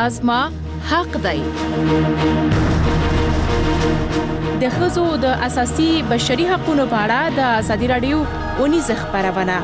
دا زما حق دی. د ښځو د اساسي بشري حقوقو په اړه د ازادي راډیو اونیزه خبرونه.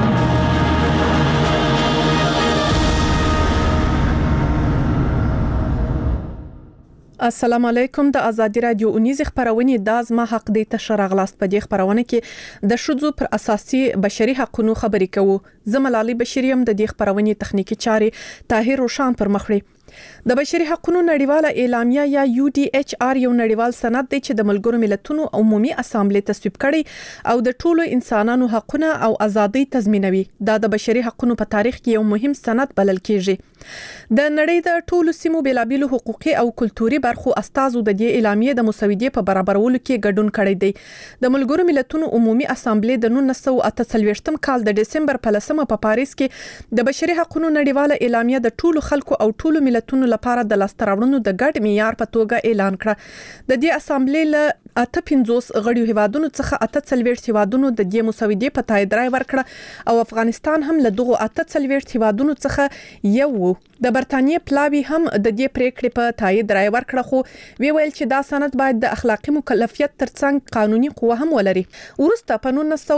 السلام علیکم. د ازادي راډیو اونیزه خبرونه د زما حق دی ته شرغلاست په دې خبرونه کې د ښځو پر اساسي بشري حقوقو خبرې کوو. زملالي بشریم د دې خبرونه تخنیکی چارې طاهر روشان پر مخ وړي. د بشري حقوقو نړیواله اعلامیه یا UDHR یو نړیوال سند دی چې د ملګرو ملتونو عمومي اسامبلې تصویب کړي او د ټولو انسانانو حقوقونه او ازادي تضمینوي. دا د بشري حقوقو په تاریخ کې یو مهم سند بلل کیږي. د نړۍ د ټولو سیمو بیلابېلو حقوقي او کلتوري برخو استازو د دې اعلامیې د مساویدې په برابرولو کې ګډون کړی دی. د ملګرو ملتونو عمومي اسامبلې د 1948 کال د دسمبر په 10 په پاریس کې د بشري حقوقو نړیواله اعلامیه د ټولو خلکو او ټولو ملتونو لپاره د لاستراوړنو د ګډ معیار په توګه اعلان کړه. د دې اسامبلې له 58 غړیو هیوادونو څخه 48 هیوادونو د دې مساویدې په تایید رائے ورکړه او افغانستان هم له دغه 48 هیوادونو څخه یو و. د برتانیې پلاوی هم د دې پریکړې په تایید رائے ورکړه، خو ویل چې دا سند باید د اخلاقی مکلفیت ترڅنګ قانوني قوه هم ولري. ورسته په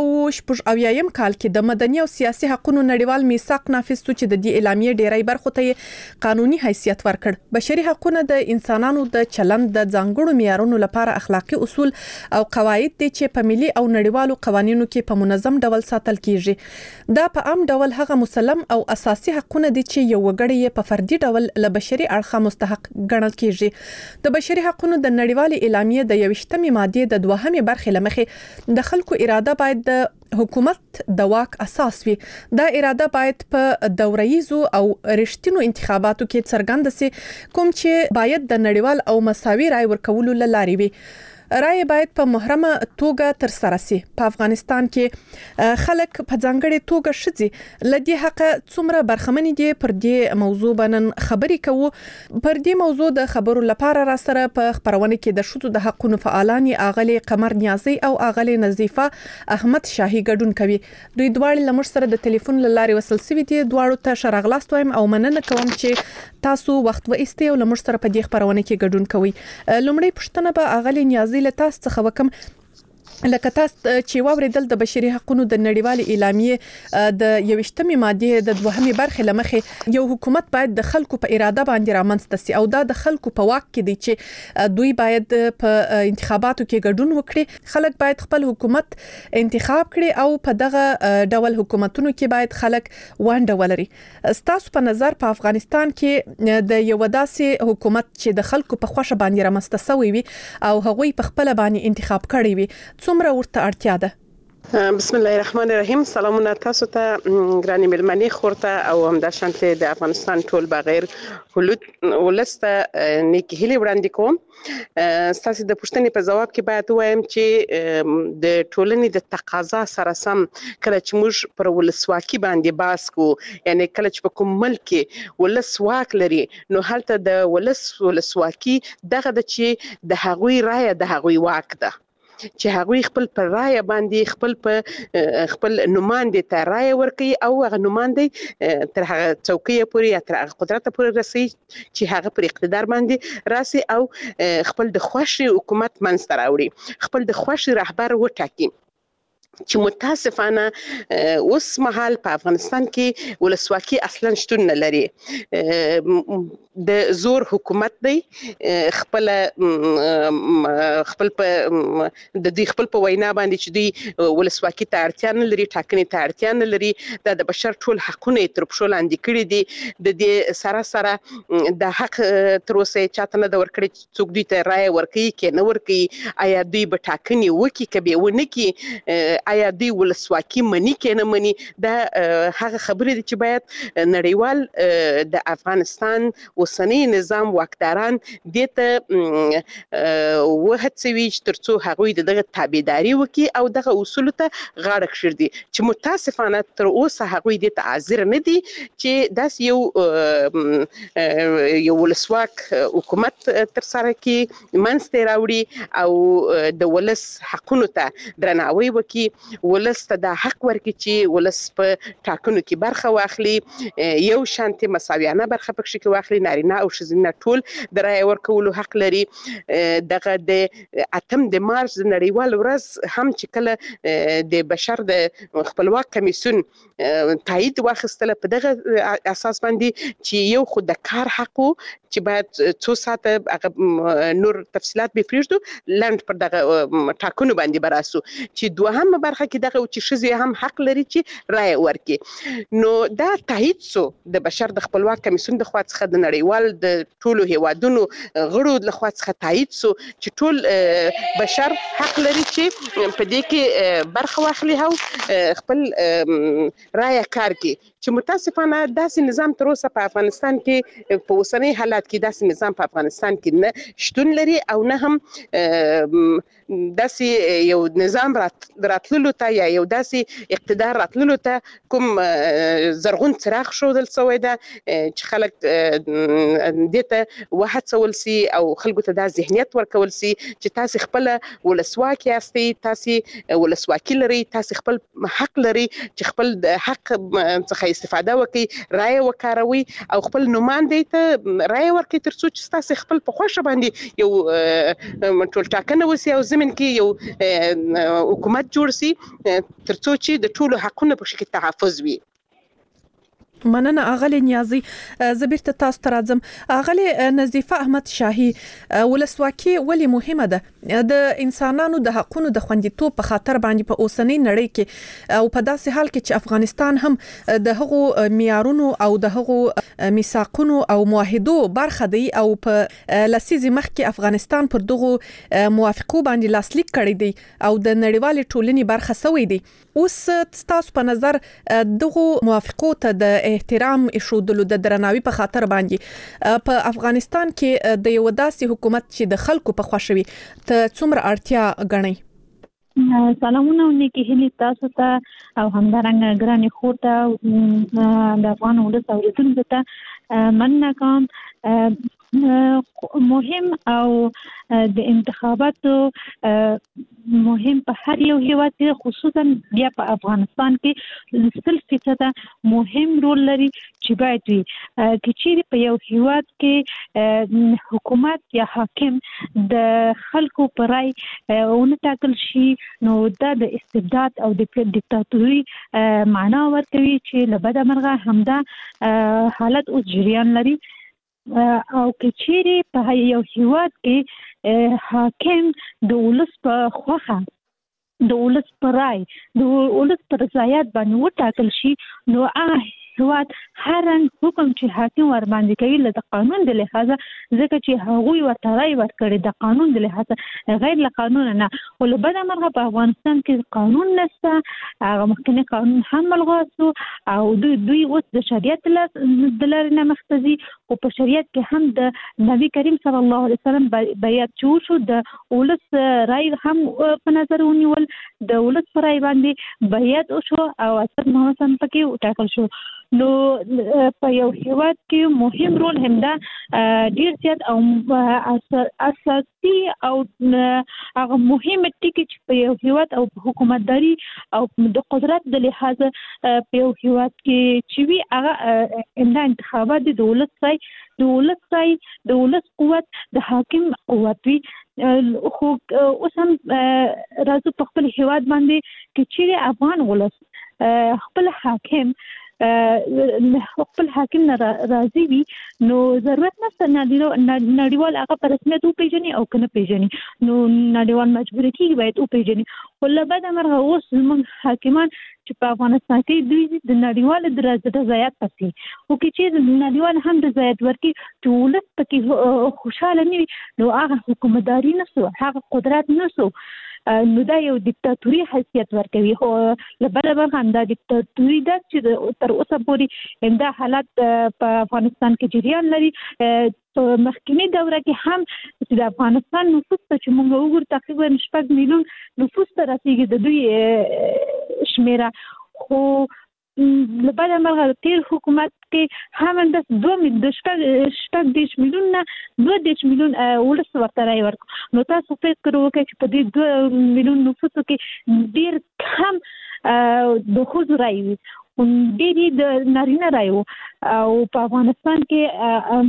1980 کال کې د مدني او سیاسي حقوقو نړیوال میثاق نافذ شو چې د دې اعلامیې ډیری برخو ته قانوني حیثیت ورکړ. بشري حقوقونه د انسانانو د چلند د ځانګړو معیارونو لپاره اخلاقی اصول او قواعد دي چې په ملي او نړیوالو قوانینو کې په منظم ډول ساتل کیږي. دا په عام ډول هغه مسلم او اساسي حقوقونه دي چې یو وګړی په فردي ډول له بشري اړخه مستحق ګڼل کیږي. د بشري حقوقو د نړیوالې اعلامیې د 21مې ماده د 2مې برخې لمخې د خلکو اراده باید د حکومت د واک اساس وي. دا اراده باید په دوره‌یزو او رښتینو انتخاباتو کې څرګند سي، کوم چې باید د نړیوال او مساوي رائے ورکولو لارې وي. رائے باید په محرمه توګه تر سره سي. په افغانستان کې خلک په ځانګړي توګه شذي لدی حق څومره برخمنې دي. پر دې موضوع باندې خبرې کوو. پر دې موضوع د خبرو لپاره را سره په خبرونه کې د شذو د حقونو فعالان اغلی قمر نیازي او اغلی نظیفه احمد شاهي ګډون کوي. دوی دواړه لمر سره د ټلیفون لارې وصل سوي دي. دواړو ته شرغلاست وایم او مننه کوم چې تاسو وخت و ایستئ او لمر سره په دې خبرونه کې ګډون کوئ. لومړی پوښتنه به اغلی نیازي له تاسو څخه وکم. لکه تاسو چې واوریدل د بشري حقوقو د نړیوالې اعلامیې د 21مې ماده د 2مې برخې لمخې یو حکومت باید د خلکو په اراده باندې رامنځته سي او دا د خلکو په واک کې دي چې دوی باید په انتخاباتو کې ګډون وکړي. خلک باید خپل حکومت انتخاب کړي او په دغه ډول حکومتونو کې باید خلک ونډه ولري. تاسو په نظر په افغانستان کې د یو داسې حکومت چې د خلکو په خوښه باندې رامنځته شوی وي او هغوی په خپل باندې انتخاب کړي وي، څومره ورته اړتیا ده؟ بسم الله الرحمن الرحیم. سلامونه تاسو ته ګراني ملمنې خورته او هم د شانته د افغانستان ټول بغیر ولسته نیکی هلي وړاندې کوم. تاسو د پوښتنې په جواب کې باید وایم چې د ټولنې د تقاضا سره سم کله چې موږ پر ولسواکي باندې باس کو، یعنی کله چې په کوم ملک کې ولسواک لري نو هلته د ولسواکي دغه د چې د هغوی رائے د هغوی واک ده چې هغوی خپل پر رائے باندې خپل نماینده ته رائے ورکړي او هغه نماینده تر هغه څوکۍ پورې یا تر هغه قدرت پورې رسي چې هغه پر اقتدار باندې راسي او خپل د خوښي حکومت منځته راوړي، خپل د خوښي رهبر وټاکي. چې متاسفانه اوس مهال په افغانستان کې ولسواکي اصلا شتون نه لري. د زور حکومت دی، خپل په د دې خپل په وینا باندې چې دوی ولسواکي ته اړتیا نه لري، ټاکنې ته اړتیا نه لري. د بشر ټول حقونه تر پښو لاندې کړي دي. د دې سره د حق تر اوسه چاته نه ورکړي چې څوک دوی ته رائے ورکړي کې نه ورکړي. آیا دوی به ټاکنې وکړي که به ونه کړي؟ آیا دوی ولسواکي مني کې نه مني؟ دا هغه خبرې دي چې باید نړیوال د افغانستان اوسنی نظام واکداران دې ته وهڅوي چې ترڅو هغوی دغه تابعداري وکړي او دغه اصولو ته غاړه کېږدي، چې متاسفانه تر اوسه هغوی دې ته حاضر نه دي چې داسې یو ولسواک حکومت تر سره کړي، منځته راوړي او د ولس حقونو ته درناوی وکړي، ولس ته دا حق ورکړي چې ولس په ټاکنو کې برخه واخلي، یو شانتي مساویانه برخه پکې کې واخلي، نارینه او ښځینه ټول د رایې ورکولو حق لري. دغه د 8 د مارچ د نړیوال ورځ هم چې کله د بشر د خپلواک کمیسیون تایید واخیستله په دغه اساس باندې چې یو خو د کار حق چې باید څو ساعته نور تفصيلات به پریږدو لاند پر دغه ټاکنو باندې براسو چې دوهمه برخه کې دغه چې ښځې هم حق لري چې رایه ورکړي. نو دا تایید سو د بشر د خپلواک کمیسیون د خوا څخه د نړیوال د ټولو هیوادونو غړو د خوا څخه تایید سو چې ټول بشر حق لري چې په دې کې برخه واخلي او خپل رایه کار کوي. چې متاسفانه داسې نظام تر اوسه په افغانستان کې په اوسنۍ حالات کې داسې نظام په افغانستان کې نه شتون لري او نه هم داسې یو نظام راتللو ته یا یو داسې اقتدار راتللو ته کوم زرغون څراغ ښودل شوی ده چې خلک دې ته وهڅول سي او خلکو ته دا ذهنیت ورکول سي چې تاسو خپل ولسواک یاستئ، تاسو ولسواکي لري، تاسو خپل حق لري چې خپل حق څخه استفاده وکړي، رایه وکاروي او خپل نماینده ته رایه ورکړي ترڅو چې تاسو خپل په خوښه باندې یو ټول ټاکنه وسی او زمين کې یو حکومت جوړ سي ترڅو چې د ټولو حقونو په شکل تحفظ وي. مننه اغلی نیازی. زبیرته تاسو ته راځم. اغلی نظیفه احمد شاهی، ولسواکي ولې مهمه ده د انسانانو د حقونو د خوندیتوب په خاطر باندې په اوسنۍ نړۍ کې او په داسې حال کې چې افغانستان هم د هغو معیارونو او د هغو میثاقونو او معاهدو برخه دی او په لسیزې مخکې افغانستان پر دغو موافقو باندې لاسلیک کړی دی او د نړیوال ټولنې برخه سوی دی. اوس تاسو په نظر دغو موافقو ته د احترام ایښودلو د درناوي په خاطر باندې په افغانستان کې د یو داسې حکومت چې د خلکو په خوښوي ته څومره اړتیا ګڼئ؟ سلامونه نیکی هیلې تاسو ته او همدارنګه ګرانې خور ته د افغان ولس اوریدونکو ته مننه کوم. مهم او د انتخاباتو مهم په هر یو هیواد کې خصوصا بیا په افغانستان کې 100% مهم رول لري چې باید وي چې چیرې په یو هیواد کې حکومت یا حاکم د خلکو پر رای ونه ټاکل شي نو دا د استبداد او د دیکتاتوري معنا ورکوي چې لبده مرغه همدا حالت اوس جریان لري. او کچېری په یو هیواد کې حاکم د ولس په خوخه د ولس پر رای د ولس پر رضایت باندې وټاکل شي نو هیواد هر حکم چې حاکم ور باندې کوي له قانون د لحاظه ځکه چې هغوی ورته رای ورکړي د قانون د لحاظه غیر له قانون نه ول بده مرغه په افغانستان کې قانون نشته هغه مخکنی قانون هم ملغوسو او دوی اوس د شریعت د لارې نه مختزي او په شریعت کې هم د نبی کریم صلی الله علیه وسلم بیات شو د ولس رای هم په نظر ونیول د ولس پر رای باندې بیات شو او اسد محمد سم پکې وټاکل شو. نو په یو هیواد کې مهم رول همدا ډیر زیات او اساسي او هغه مهم ټکی چې په یو هیواد او حکومتداري او د قدرت د لحاظ په یو هیواد کې چې وی هغه انتخابات د دولت قوت د حاکم قوت وی خو اوس هم راځو په خپل هیواد باندې چې چیرې افغان ولس خپل حاکم خپل حاکم راضي وي نو ضرورت نشته نړیوال هغه په رسمیت وپیژني او کنه پیژني نو نړیوال مجبور کیږي باید وپیژني. ولبد امرغه اوس موږ حاکمان چې په افغانستان کې دوی د نړیوال د رضایت پسې او کې چې نړیوال هم د رضایت ورکي چې ولس پکې خوشاله نه وي نو هغه حکومتداري نسو هغه قدرت نسو نو دا یو دیکتاتوري حیثیت ورکوي. خو لبره برخه دا دیکتاتوري ده چې تر اوسه پورې دا حالت په افغانستان کې جریان لري. په مخکنی دوره کې هم چې د افغانستان نفوس ته چې موږ وګورو تقریبا 6 میلیون نفوس ته رسیدي د دوی شمیره خو لبره مرغه تیر حکومت کې هم د 2 میلیون نه 2 میلیون ولس ورته رای ورک نو تاسو فکر وکړئ چې په دې 2 میلیون نفوس کې ډیر کم د ښځو رای وي ډېری د نارینه رای وو او په افغانستان کې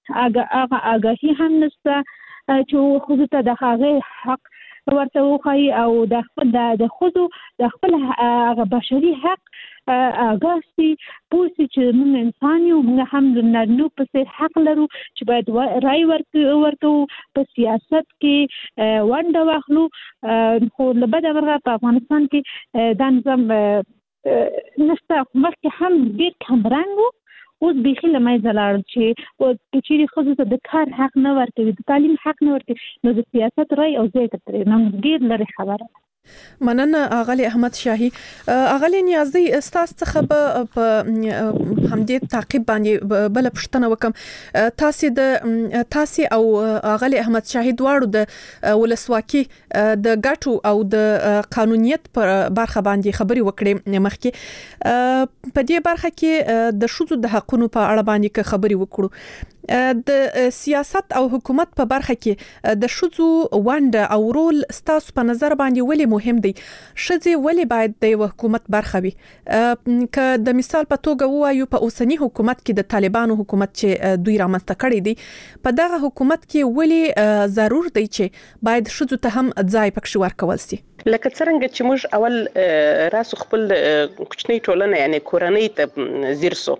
آگاهي هم نشته چې خو ته د هغه حق ورته وخی او د خپل د خود د خپل بشري حق اگاسي پوسی چې موږ انسان یو، موږ هم د نارینو په څیر حق لرو چې باید رای ورکو په سیاست کې ونډه واخلو. خو له بده مرغه په افغانستان کې دا نظام نشته. مخکې هم ډېر کمرنګ و، اوس بیخي له منځه لاړل چې چیرې ښځو ته د کار حق نه ورکوي، د تعلیم حق نه ورکوي، نو د سیاست رای او ځای ته پرېږدم. ډېر لرې خبره. مننه اغلی احمد شاهي. اغلی نیازی استاس څخه په همدې تعقیب باندې بل پښتنه وکم. تاسو او اغلی احمد شاهي دواړو د ولسواکي د ګټو او د قانونیت پر برخه باندې خبري وکړې. مخکې په دې برخه کې د شذو د حقونو په اړه باندې خبري وکړو. د سیاست او حکومت په برخه کې د شذو ونډه او رول ستاسو په نظر باندې ولې مهم دی؟ شذې ولې باید د حکومت برخه وي؟ که د مثال په توګه وایو په اوسنی حکومت کې د طالبانو حکومت چې دوی رامنځته کړی دی، په دغه حکومت کې ولې ضرور دی چې باید شذو ته هم ځای پکښ ورکول شي؟ لکه څنګه چې موږ اول راسو خپل کوچنی ټولنه یعنی کورنۍ ته زیر سو.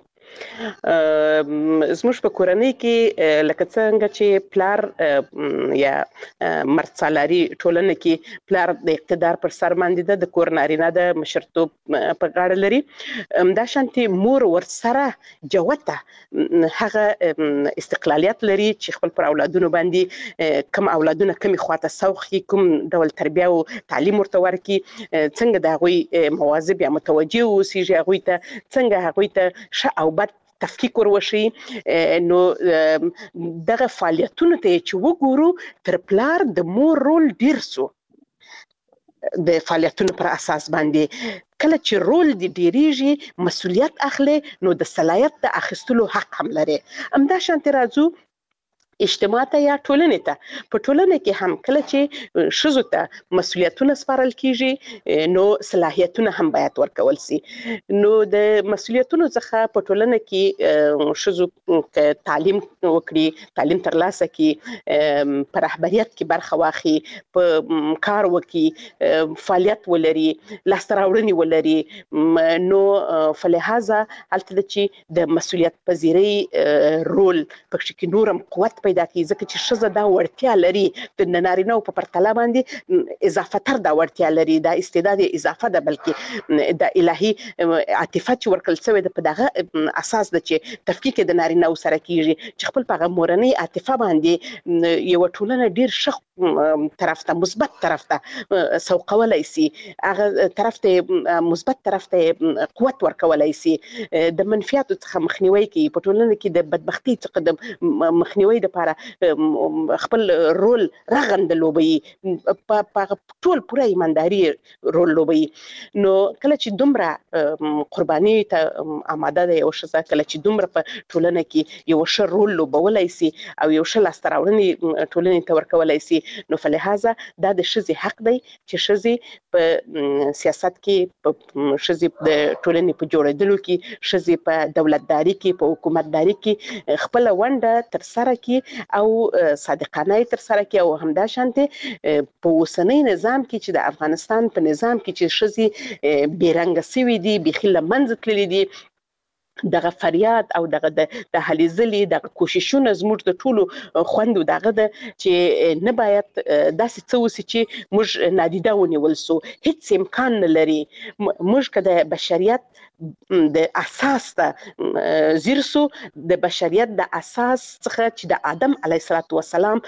زموږ په کورنۍ کې لکه څنګه چې پلار یا مرڅالاري ټولنه کې پلار د اقتدار پر سر باندې د کور نارینه د مشرتوب په غاړه لري، دا شانتي مور ورسره جوته هغه استقلالیت لري چې خپل پر اولادونو باندې کوم اولادونه کومي خواته سوخي، کوم ډول تربیه او تعلیم ورته ورکي، څنګه د هغوی مواظب یا متوجه اوسېږي، هغوی ته څنګه هغوی ته ښه او بد تفکیک وروشي. نو دغه فعالیتونه ته چې وګورو تر پلار د مور رول ډیر سو د فعالیتونو پر اساس باندې. کله چې رول دی ډیریږي مسؤلیت اخلي، نو د صلاحیت د اخیستلو حق هم لري. همدا شانتي راځو اجتماع ته یا ټولنې ته. په ټولنه کې هم کله چې ښځو ته مسؤلیتونه سپارل کیږي، نو صلاحیتونه هم باید ورکول شي. نو د مسؤلیتونو څخه په ټولنه کې ښځو تعلیم وکړي، تعلیم ترلاسه کړي، په رهبریت کې برخه واخلي، په کار وکړي، فعالیت ولري، لاسته راوړنې ولري، نو فلهذا هلته چې د مسؤلیت پذیرۍ رول پکې کې نورم قوت پیدا کوي، ځکه چې ښځه دا وړتیا لري د نارینه‌و په پرتله باندې اضافه تر دا وړتیا لري، دا استعداد اضافه ده، بلکې د الهي عاطفه چې ورکړل شوې ده په دغه اساس ده چې تفکیک د نارینه‌و سره کیږي، چې خپل په مورنۍ عاطفه باندې یو ټولنه ډیر ښه طرف ته مثبت طرف ته سوقولای شي، هغه طرف ته مثبت طرف ته قوت ورکولای شي، د منفیاتو څخه مخنیوي کوي، په ټولنه کې د بدبختی څخه د مخنیوي لپاره خپل رول رغند لوبي، په ټول پوره ایمانداري رول لوبي. نو کله چې دومره قرباني ته آماده ده یو ښځه، کله چې دومره په ټولنه کې یو ښه رول لوبولای شي او یو ښه لاسته راوړنې ټولنې ته ورکولای شي، نو فلهذا دا د ښځې حق دی چې ښځې په سیاست کې، په ښځې د ټولنې په جوړېدلو کې، ښځې په دولتداري کې، په حکومتداري کې خپل ونډه تر سره کی او صادقانه تر سره کی. او همدا شانته په اوسنۍ نظام کې چې د افغانستان په نظام کې چې ښځې بیرنګ سوي دي، بيخي لمنځه تللي دي، دغه فریاد او دغه د هلې ځلې دغه کوششونه زموږ د ټولو خوند دغه ده چې نه باید داسې څه وسي چې موږ نادیده ونیول سو. هیڅ امکان نه لري. موږ که د بشریت د اساس ته زیر سو، د بشریت د اساس څخه چې د آدم علیه السلام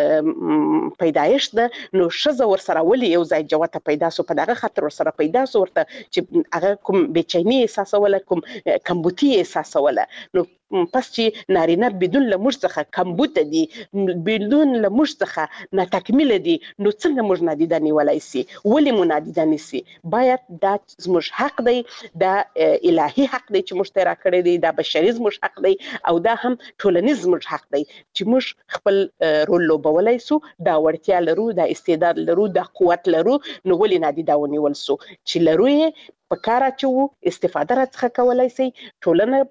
پیدایښت ده، نو ښځه ورسره ولې یو ځای جوته پیدا سو؟ په دغه خاطر ورسره پیدا سو ورته چې هغه کوم بېچیني احساسوله، کوم کمبودي احساسوله. نو پس چې نارینه بدون له موږ څخه کمبوده دي، بدون له موږ څخه ناتکمیله دي، نو څنګه موږ نادیده نیولی سي؟ ولې مو نادیده نیسي؟ باید دا زموږ حق دی، دا الهي حق دی چې موږ ته راکړی دی، دا بشري زموږ حق دی، او دا هم ټولنیز زموږ حق دی چې موږ خپل رول لوبولی سو، دا وړتیا لرو، دا استعداد لرو، دا قوت لرو، نو ولې نادیده ونیول سو؟ چې لرو یې په کار اچو استفاده راڅخه کولای شي ټولنه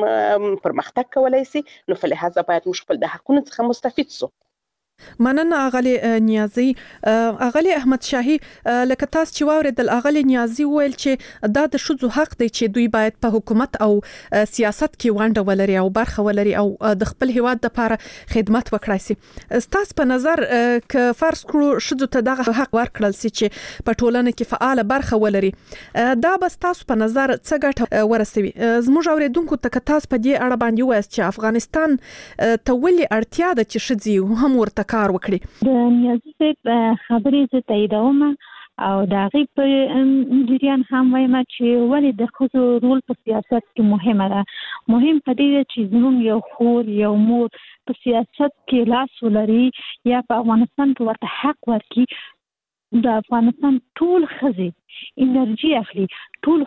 پرمختګ کولای شي نو په لحاظ باید موږ خپل د حقونو څخه مستفید سو. مننه اغلی نیازی. اغلی احمد شاهی لکه تاسو چې واوریدل اغلی نیازی ویل چې دا د شذو حق دی چې دوی باید په حکومت او سیاست کې ونډه ولري او برخه ولري او د خپل هیواد لپاره خدمت وکړي سي. ستاسو په نظر ک فرض کړو شذو ته دغه حق ورکړل سي چې په ټولنه کې فعال برخه ولري دا بس تاسو په نظر څه ګټه ورسوي؟ زموږ اوریدونکو ته تاسو په دې اړه باندې وایي چې افغانستان ته ولې اړتیا ده چې شذي هم ورته کار وکړي؟ د نیازي خبرې زه تاییدوم او د هغې په جریان هم وایم چې ولې د ښځو رول په سیاست کې مهمه ده. مهم په دې ده چې زموږ یو خور یو مور په سیاست کې لاس ولري یا په افغانستان کې ورته حق ورکړي. د افغانستان ټول ښځې انرژي اخلي، ټول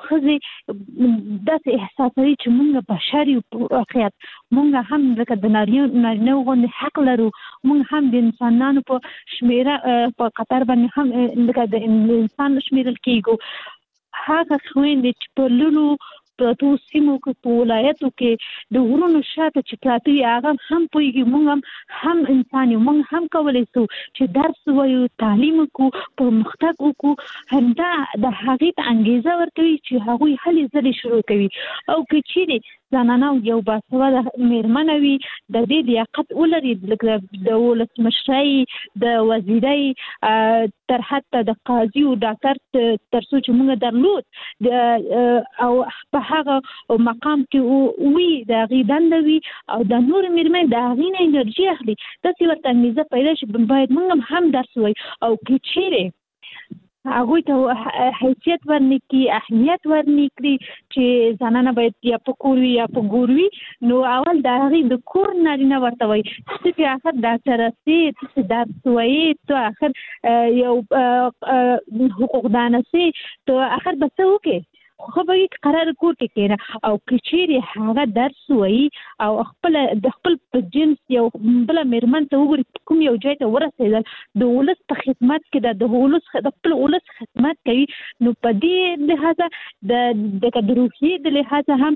ښځې داسې احساسوي چې موږ بشر یو په واقعیت موږ هم لکه د نارینه غوندې حق لرو، موږ هم د انسانانو په شمیره په قطر باندې هم لکه د انسان شمیرل کېږو. هغه خویندې چې په لولو پرتو سیمو کې په ولایتو کې د غرونو شاته چې پراته وي هغه هم پوهېږي هم انسان یو، موږ هم کولی شو چې درس ووایو، تعلیم وکړو، پرمختګ وکړو. همدا د هغې ته انګیزه ورکوي چې هغوی هلې ځلې شروع کوي. او که چیرې زنانه یو باسواده میرمنه وي د دې لیاقت ولري د ولسمشرۍ د وزیرۍ تر حتی د قاضي او ډاکټر تر څو چې موږ درلود او په هغه مقام کې وي د هغې دنده وي او د نور میرمن د هغې نه انرژي اخلي داسې ورته انګیزه پیدا شي باید موږ هم درس ووایو. او که چیرې هغوی ته حیثیت ورنکړي، اهمیت ورنکړي چې زنانه باید یا په کور وي یا په ګور وي نو اول د هغې د کور نارینه ورته وایي ته چې آخر ډاکټره سې، ته چې درس وایې، ته آخر یو حقوقدانه سې، ته آخر به څه وکړې؟ خو به وي قرار کور کې کېنه. او که چیرې هغه درس وایي او د خپل په جنس یو بله میرمن ته وګوري کوم یو ځای ته ورسېدل د ولس په خدمت کې ده، د خپل ولس خدمت کوي نو په دې لحاظه د روحیې د لحاظه هم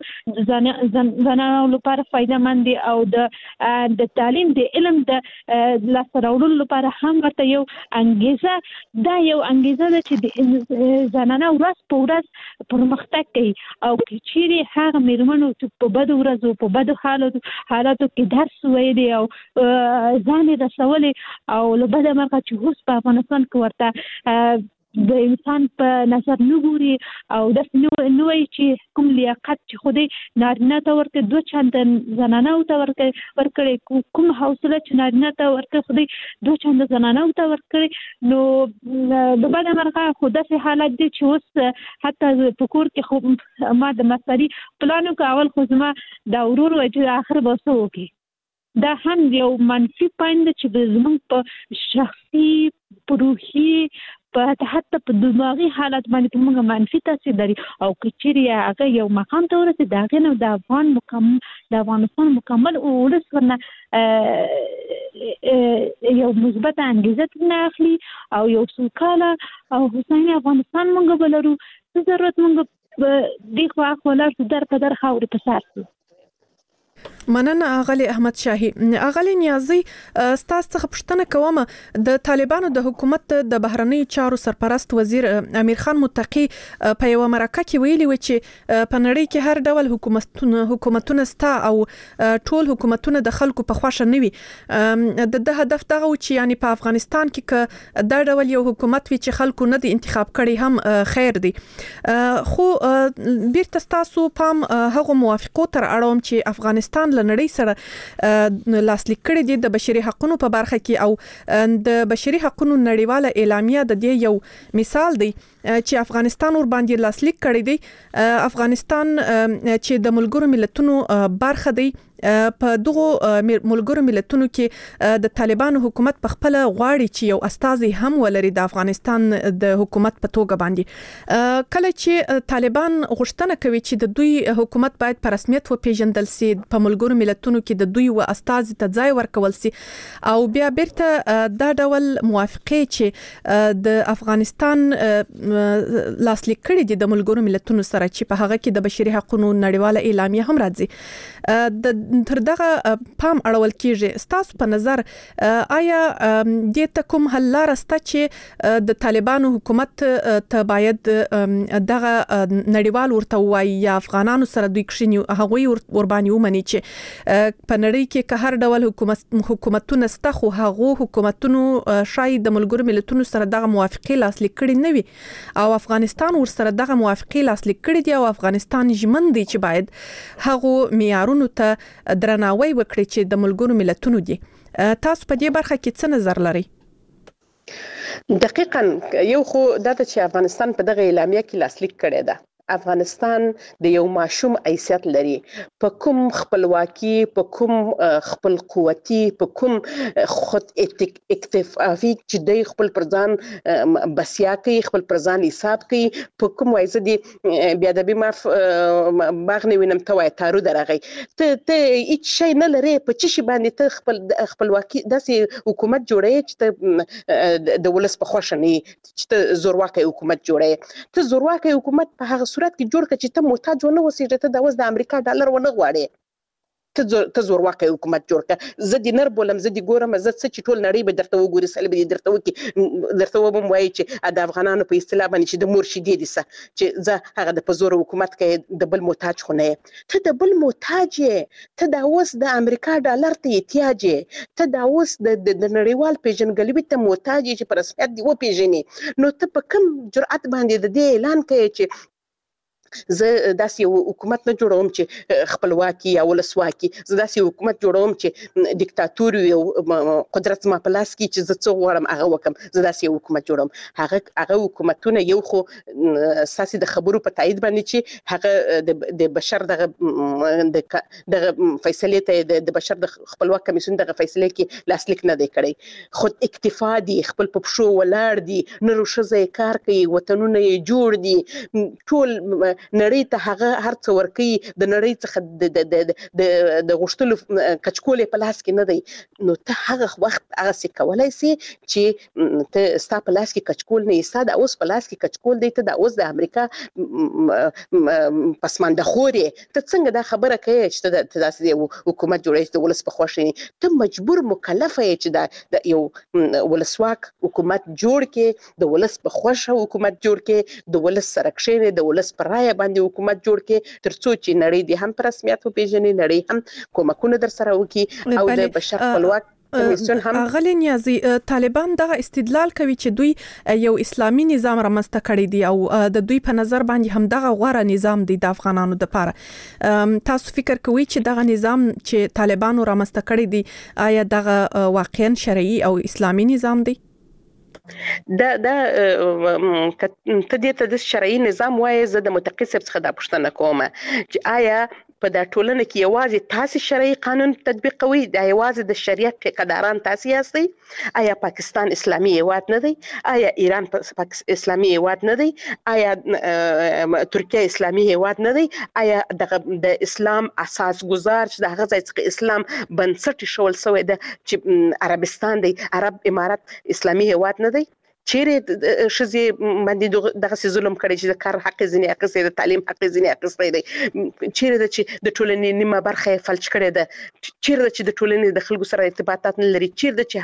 زنانو لپاره فایدهمند دي او د تعلیم د علم د لاسته راوړلو لپاره هم ورته یو انګیزه ده، یو انګیزه ده چې د زنانه ورځ په ورځ پرمختګ کوي. او که چیرې هغه میرمنو چې په بدو ورځو په بدو حالاتو کې درس ویلی او ځان یې رسولی او له بده مرغه چې اوس په افغانستان کې ورته د انسان په نظر نه ګوري او داسې نه وایي چې کوم لیاقت چې خو دې نارینه ته ورکړي دوه چنده زنانو ته ورکړي، کوم حوصله چې نارینه ته ورکړي خو دې دوه چنده زنانو ته ورکړي. نو د بده مرغه خو داسې حالت دی چې اوس حتی په کور کې خو ما د مصري پلان وکړ اول خو زما دا ورور وایي چې آخر به څه وکړي. دا هم یو منفي پوینټ دی چې زموږ په شخصي په روحي په حتی په دماغي حالت باندې موږ منفي تاثیر لري. او که چیرې هغه یو مقام ته ورسېد د هغې نه د افغانستان مکمل ولس ورنه یو مثبته انګیزه ترنه اخلي او یو سوکاله او هوساینه افغانستان موږ به لرو. څه ضرورت موږ دې خوا اخوا لاړ شو در په در خاورې په سر شو. مننه اغلی احمد شاهی. اغلی نیازی ستاسو څخه پوښتنه کوم د طالبانو د حکومت د بهرنی چارو سرپرست وزیر امیر خان متقی په یو مرکه کې ویلي و چې په نړۍ کې هر ډول حکومتونه ستا او ټول حکومتونه د خلکو په خوښه نه وي. د هدف دغه چې یعنی په افغانستان کې دا ډول یو حکومت وي چې خلکو نه دي انتخاب کړي هم خیر دی. خو بیرته تاسو پام هغه موافقو تر اړوم چې افغانستان لنړۍ سره لاسلیک کړي دي د بشري حقوقو په برخه کې او د بشري حقوقو نړیواله اعلامیه د دې یو مثال دی چې افغانستان ور باندې لاسلیک کړي دي. افغانستان چې د ملګرو ملتونو برخه دی په دغه ملګرو ملتونو کې د طالبانو حکومت په خپل غواړي چې یو استازي هم ولري د افغانستان د حکومت په توګه باندې. کله چې طالبان غوښتنه کوي چې د دوی حکومت باید په رسمیت وپیژندل سي، په ملګرو ملتونو کې د دوی و استازي ته ځای ورکول سي، او بیا بیرته دا ډول موافقه چې د افغانستان لاسلیک کړي دي د ملګرو ملتونو سره چې په هغه کې د بشري حقوقو نړیواله اعلامیه هم راځي، تر دغه پام اړول کیږي. ستاسو په نظر آیا د کوم حل لار سته چې د طالبانو حکومت ته باید دغه نړیوال ورته وایي یا افغانانو سره دوی کښینی هغه وربانی ومني چې په نړۍ کې که هر ډول حکومتونه سته خو هغه حکومتونو شاید د ملګرو ملتونو سره دغه موافقه لاسلیک کړي نه وي، او افغانستان ور سره دغه موافقه لاسلیک کړي دي، او افغانستان ژمن دي چې باید هغه معیارونو ته درناوی وکړي چې د ملګرو ملتونو دي. تاسو په دې برخه کې څه نظر لرئ؟ دقیقاً یو خو دا چې افغانستان په دغه اعلامیه کې لاسلیک کړی ده. افغانستان د یو ماشوم حیثیت لري، په کوم خپلواکي، په کوم خپل قوتي، په کوم خود اکتفافي چې د خپل پرځان بسیا کوي، خپل پرځان حساب کوي، په کوم وایزه دي بیا د بیمار باغنی وینم ته وای تارو درغی ته هیڅ شی نه لري، په چی شي باندې ته خپلواکي داسې حکومت جوړی چې د ولس په خوښه نه چې ته زورواکي حکومت جوړی. ته زورواکي حکومت په هغه صورت کې جوړ کړي چې ته محتاج ونه اوسې، ته د اوس د امریکا ډالر ونه غواړې، ته زورواکي حکومت جوړ کړه. زه دې نر بولم، زه دې ګورم، زه څه چې ټول نړۍ به درته وګوري، سل به درته وکړي، درته وبم وایي چې د افغانانو په اصطلاح باندې چې د مور شیدې دي څه چې زه هغه د په زور حکومت کې د بل محتاج خو نه یم. ته د بل محتاج یې، ته د اوس د امریکا ډالر ته احتیاج یې، ته د اوس د نړیوال پیژنګلوي ته محتاج یې چې په رسمیت دې وپیژنې. نو ته په کوم جرأت باندې د دې اعلان کوي چې زه داسې یو حکومت نه جوړوم چې خپلواکي یا ولسواکي، زه داسې حکومت جوړوم چې دیکتاتوري او قدرت ما په لاس کې چې زه څه غواړم هغه وکم، زه داسې یو حکومت جوړوم. هغه حکومتونه یو خو ساسي د خبرو په تایید باندې چې هغه د بشر دغه فیصلې ته د بشر د خپلواک کمیسیون دغه فیصلې کې لاسلیک نه دی کړی، خود اکتفا دي، خپل په پښو ولاړ دي، نور ښځې کار کوي، وطنونه یې جوړ دي، ټول نړۍ ته هغه هر څه ورکوي، د نړۍ څخه د غوښتلو کچکول په لاس کې نه دی. نو ته هغه وخت هغه څه کولای سي چې ته ستا په لاس کې کچکول نه ستا د اوس په لاس کې کچکول دی، ته د اوس د امریکا پسمانده خورې، ته څنګه دا خبره کوي چې ته داسې یو حکومت جوړوي چې د ولس په خوښه؟ ته مجبور مکلف یې چې د یو ولسواک حکومت جوړ کې، د ولس په خوښه حکومت جوړ کې، د ولس سره کښېنې، د ولس پر رایه باندې حکومت جوړ کې، ترڅو چې نړۍ دې هم په رسمیت وپیژني، نړۍ هم کومکونه در سره وکړي، او د بشر خپلواک کمیسیون هم. غلی نیازی، طالبان دغه استدلال کوي چې دوی یو اسلامي نظام رامنځته کړی دی او د دوی په نظر باندې هم دغه غوره نظام دی د افغانانو لپاره. تاسو فکر کوئ چې دغه نظام چې طالبانو رامنځته کړی دی آیا دغه واقعا شرعي او اسلامي نظام دی؟ دا ته دې ته د شرعي نظام وایي، زه د متقي صاحب څخه دا پوښتنه کوم چې آیا په دا ټولنه کې یوازې تاسو شرعي قانون تطبیقوي، دا یوازې د شریعت ټیکداران تاسو یاستئ؟ آیا پاکستان اسلامي هیواد نه دی؟ آیا ایران اسلامي هیواد نه دی؟ آیا ترکیه اسلامي هیواد نه دی؟ آیا د اسلام اساس گذار چې د هغه ځای څخه اسلام بنسټ شول سوی ده چې عربستان دی، عرب امارات اسلامي هیواد نه دی؟ چیرې ښځې باندې دغه ظلم کړی چې د کار حق ځینې اخیستی، د تعلیم حق ځینې اخیستی دی؟ چیرې ده چې د ټولنې نیمه برخه یې فلج کړې ده؟ چیرې ده چې د ټولنې د خلکو سره ارتباطات نه لري؟ چیرې ده چې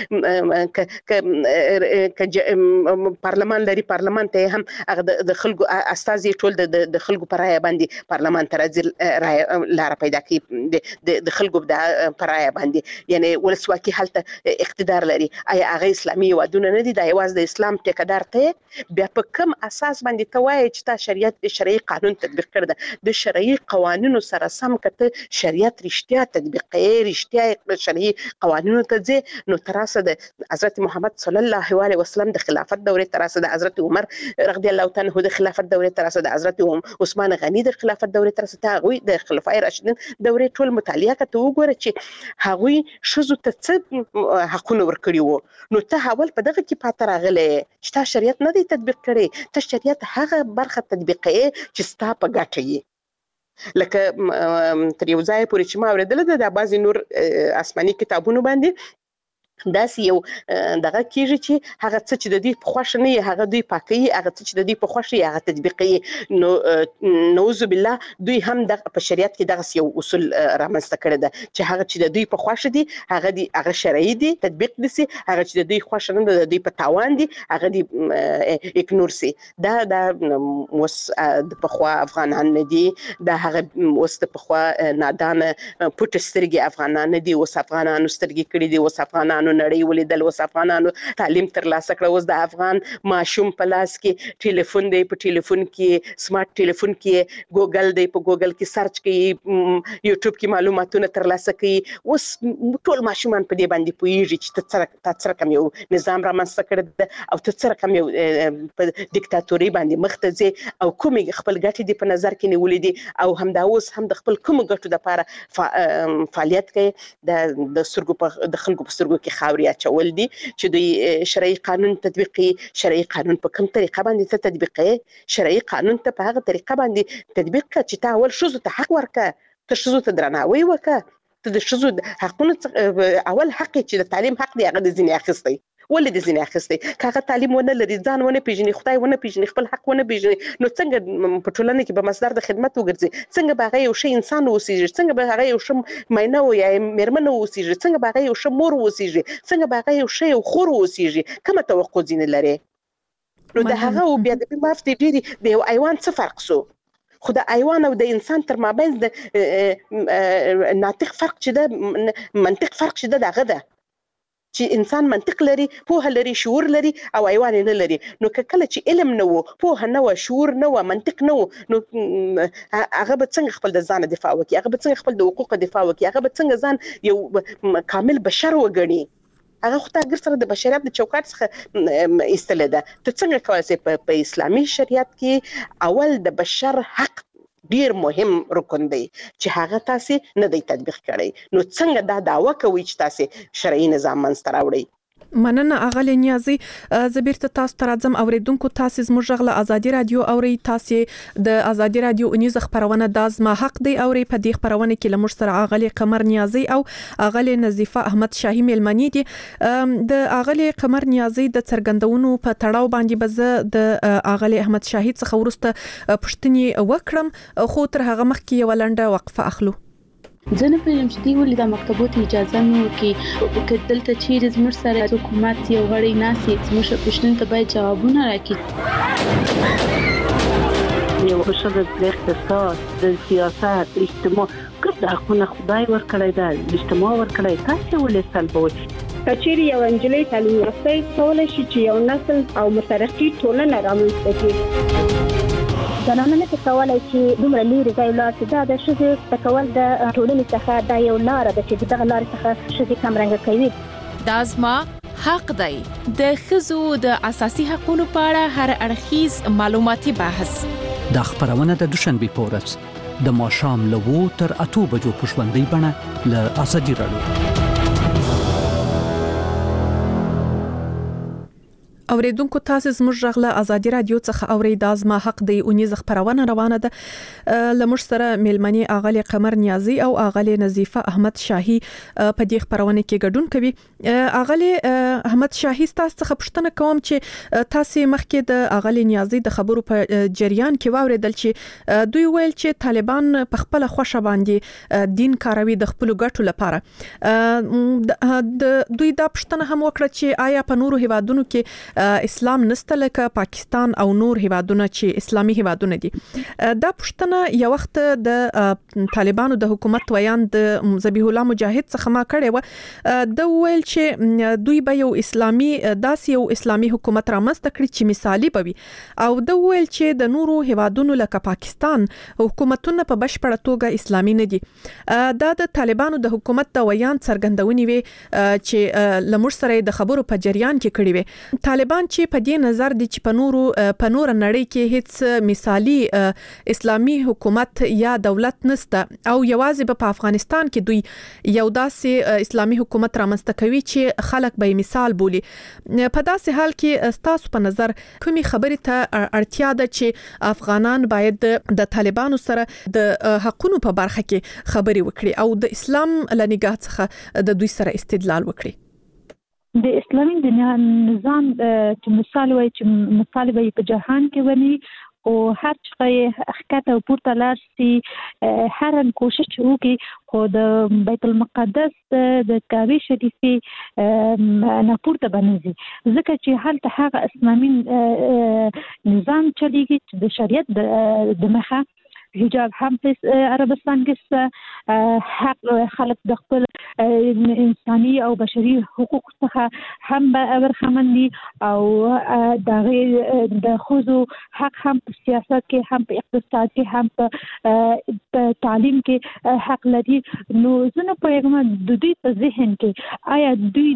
هغوی پارلمان لري، پارلمان ته هم هغه د خلکو استازي ټول د خلکو په رایه باندې پارلمان ته راځي، لاره پیدا کوي د خلکو په رایه باندې، یعنی ولسواکي هلته اقتدار لري. آیا هغه اسلامي هیوادونه نه دي؟ دا یوازې اساس د اسلام ټیکدار ته بیا په کوم اساس باندې ته وایي چې تا شرعي قانون تطبیق کړ د شرعي قوانینو سره سم کته شریعت رښتیا تطبیقي رښتیا شرعي قوانینو ته ځي نو تراسه د حضرت محمد صلی الله علیه وسلم د خلافت دوره تراسه د حضرت عمر رضی الله تعالی عنہ د خلافت دوره تراسه د حضرت عثمان غنی د خلافت دوره تراسه ته غوي د خلفای راشدین دوره ټول مطالعه کته وګوره چې هغوی شذو ته څه حقونه ورکړي وو نو ته اول په دغه کې پاتې راغله چې تا شریعت نه دی تطبیق کړي ته شریعت هغه برخه تطبیقي چې ستا په ګټه یې لکه تر یو ځای پورې چې ما اوریدل د بعضی نور آسماني کتابونو باندې داس یو دغه کیږي چې هغه څه چې د دې په خوښ نه هغه دوی پاکي هغه څه چې د دې په خوښ هغه تطبیقي نو نعوذ بالله دوی هم د په شریعت کې دغه یو اصول رامنځته کړی ده چې هغه چې د دوی په خوښ دي هغه شرعي دي تطبیق دي هغه چې د دوی خوښ نه د دوی په تاوان دي هغه دي اګنور سي دا وس د پخوا افغانان نه دي دا هغه وس د پخوا نادان پټ سترګي افغانان نه دي وس افغانانو سترګي کړي دي وس افغانانو نړۍ ولیدل وس افغانانو تعلیم ترلاسه کړ اوس د افغان ماشوم په لاس کې ټلیفون دی په ټلیفون کې سمارټ ټلیفون کې ګوګل دی په ګوګل کې سرچ کوي یوټیوب کې معلوماتونه ترلاسه کوي اوس ټول ماشومان په دې باندې پوهیږي چې ته څه کوم یو نظام رامنځته کړی او ته څه کوم یو په دیکتاتوري باندې مخ ته ځي او کومې خپل ګټې دی په نظر کې نیولې دي او همدا اوس هم د خپل کوم ګټو لپاره فعالیت کوي د خلکو په سترګو کې خاوري اچول دي چې دوی شرعي قانون تطبیقي شرعي قانون په کوم طریقه باندې ته تطبیقي شرعي قانون ته په هغه طریقه باندې تطبیق کړه چې تا اول شذو ته حق ورکړه ته شذو ته درناوی وکړه ته د شذو حقونه اول حق چې د تعلیم حق دی هغه د ځینې اخیستی ولې د ځینې اخیستی کاغه تعلیم ونه لري ځان ونه پیژني خدای ونه پیژني خپل حق ونه پیژني نو څنګه په ټولنه کې به مصدر د خدمت وګرځي څنګه به هغه یو شی انسان اوسېږي څنګه به هغه یو شی مینه او یا میرمنه اوسېږي څنګه به هغه یو شی مور اوسېږي څنګه به هغه یو شی خور اوسېږي کومه توقع ځینې لري نو د هغه او بیا د مافتي ډیری د یو ایوان څه فرق سو خو د ایوان او د انسان تر مابین د ناطق فرق چې د منطق فرق چې دغه ده چې انسان منطق لري پوهه لري شعور لري او ایوان نه لري نو کله چې علم نه وو پوهه نه وو شعور نه وو منطق نه وو نو هغه به څنګه خپل د ځان دفاع وکړي هغه به څنګه خپل د حقوق دفاع وکړي هغه به څنګه ځان یو کامل بشر وګڼي هغه خو تا ګر سره د بشریت د چوکاټ څخه ایستل ده ته څنګه کولای شې په اسلامي شریعت کې اول د بشر حق ډیر مهم رکن دی چې هغه تاسو نه دی تطبیق کړی نو څنګه دا داوا کوي چې تاسو شرعي نظام منځته راوړئ مننه اغلی نیازي زبیرته تاسو ته راځم اوریدونکو تاسو زموږ غږ له ازادي رادیو اوري تاسو د ازادي رادیو اونیز خبرونه د ازما حق دی اوري په دې خبرونه کې لمر سره اغلی قمر نیازي او اغلی نظیفه احمد شاهي ملمنی دي د اغلی قمر نیازي د څرګندونو په تړاو باندې بز د اغلی احمد شاهي څخه ورسته پښتني وکړم خو تر هغه مخکې یو لنډه وقفه اخلو زه نه پوهیږم چې دوی ولې د مکتبونو اجازه نه ورکوي که دلته چیرې زموږ سره حکومت یو غړی ناسي زموږ پوښتنو ته باید جوابونه راکړي یو ښه د اقتصاد د سیاست اجتماع کوم حقونه خدای ورکړی دی اجتماع ورکړی تاسو ولې سلبوي کچېری یو انجلۍ تعلیم یافته کولای شي چې یو نسل او مترقي ټولنه رامنځته کړي زنانه نه کولای چې دومره لري ځای لا چې د شذ تکول د ټولنې څخه د یو لار د چې دغه لار څخه شذ کم رنګ کوي د ازما حق دی د خزو د اساسي حقوقو په اړه هر اړخیز معلوماتي بحث د خبرونه د دوشنبه پورس د ماښام له 2 تر 8 بجو په ژوندۍ بڼه له ازادي رادیو اوریدونکو تاسو زموږ غږ له ازادي رادیو څخه اوري د ازما حق دی اونیز خبرونه روانه ده لمر سره ملمنی اغلی قمر نیازي او اغلی نظیفه احمد شاهي په دې خبرونه کې ګډون کوي اغلی احمد شاهي تاسو څخه پوښتنه کوم چې تاسو مخکې د اغلی نیازي د خبرو په جریان کې واوریدل چې دوی ویل چې طالبان په خپل خوښه باندې دین کاروي د خپل ګټو لپاره د دوی دا پوښتنه هم وکړه چې آیا په نورو هیوادونو کې اسلام نسته لکه پاکستان او نور هیوادونه چې اسلامي هیوادونه دي. دا پښتنه یو وخت د طالبانو د حکومت ویان د ذبیح الله مجاهد څخه ما کړې و. د ویل چې دوی به یو اسلامي یو اسلامي حکومت رامنځته کړي چې مثالي بوي او د ویل چې د نورو هیوادونو لکه پاکستان حکومتونه په بشپړه توګه اسلامي نه دي. دا د طالبانو د حکومت د ویان څرګندونې وي چې لمر سره د خبرو په جریان کې کړي وي. طالبان چې په دې نظر دي چې په نور نړۍ کې هیڅ مثالي اسلامي حکومت یا دولت نسته او یوازې په افغانستان کې دوی یو داسې اسلامي حکومت رامنځته کوي چې خلک به مثال بولي. په داسې حال کې ستاسو په نظر کومي خبرې ته اړتیا ده چې افغانان باید د طالبانو سره د حقوقو په برخه کې خبرې وکړي او د اسلام لنګاه څخه د دوی سره استدلال وکړي؟ د اسلامي نظام چې مثال وي په جهان کې ونی او هر څه حقیقت او پورته لارسي هر کوشش وکړي خو د بیت المقدس د کعبه شریفه نه پورته بنځي ځکه چې هلته هغه اسلامي نظام چلیږي چې د شریعت د مخه حجاب هم په عربستان کې حق خلق د خپل انساني او بشري حقوق څخه هم برخمن دي او د خزو حق هم په سیاست کې هم په اقتصاد کې هم په تعلیم کې حق لري. نو زنه په یوه د دوی په ذهن کې آیا دوی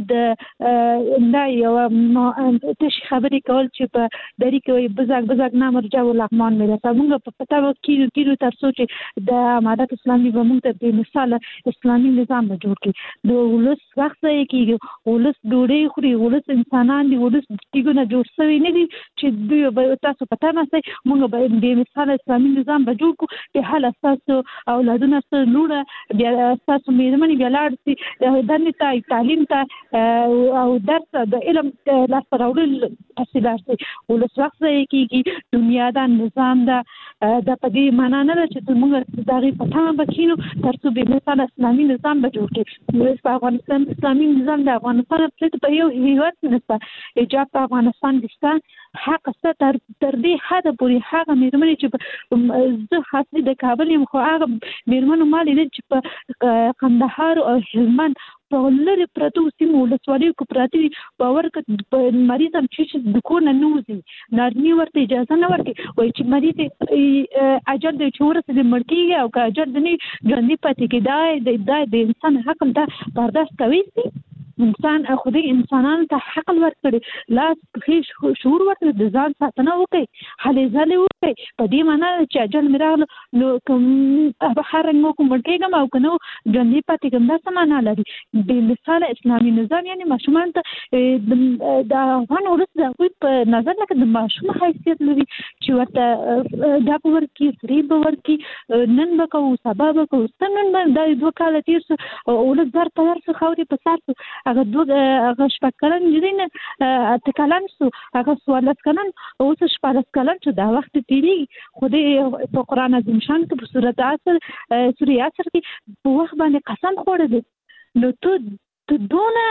د یو تش خبرې کول چې په دری کې بزاګ نامرجع ولغمان مې راځه موږ په پتا وکړو تر څو چې د امارات اسلامي به موږ ته په مثال اسلامي نظام جوړ کړي. د ولس وخت یې کېږي ولس ډوډۍ خوري ولس انسانان دي ولس ټیګونه جوړ شوی نه دي چې دوی به تاسو پتا نه سي موږ به د مثال اسلامي نظام به جوړ کو په حال اساس اولادونه سره لوړه بیا اساس میرمنې بیا لاړ سي د تعلیم ته او درس د علم لاس راوړل تحصیلات سي ولس وخت یې کېږي دنیا دا نظام دا د پدې معنا نه چې موږ دغه پټه بکینو ترڅو به مثال اسلامي نظام به جوړ کړي. په افغانستان اسلامي نظام د افغانستان په یو هیواد نشته ایجاب په افغانستان کې حق ست تر دې حد پورې هغه میرمنې چې زه حاصل د کابل یم خو هغه میرمنو مال دي چې په قندهار او هلمند په لری پرتو سیمو ولسوالیو کې پراتی باور ک مریض هم چې د کور نه نوځي نارني ورته اجازه نه ورکړي وای چې مریض اجر د چورس د مړکیږي او که اجر د نه ژوندۍ پاتې کېدای د انسان حق ته برداشت کوي. انسان خودي انسانانو ته حق ورکړي لاس په شعور ورته د ځان ساتنه وکړي حالې ځلې وکړي په دې معنی چې اجل میراغله نو کوم په هر رنګ کوم ورکېږم او کنو ژوندۍ پاتې کوم دا سمانه لري. د مثال اسلامي نظام یعنی ماشومان ته د افغان ولس د خپل په نظر لکه د ماشوم حیثیت لري چې ورته دا پور کې سری باور کې نن بکو سبا بکو ستنن باندې دوه کال تیر ولس در په هر څه خوري په سر هغه شپکلن جدين اتکلن سو هغه سوالت کلن او څه شپارس کلن چې دا وخت تیری خو د قرآن عظیم شان کې په سورۃ عصر سورۃ عصر کې په وخت باندې قسم خوړل دي نو ته دونه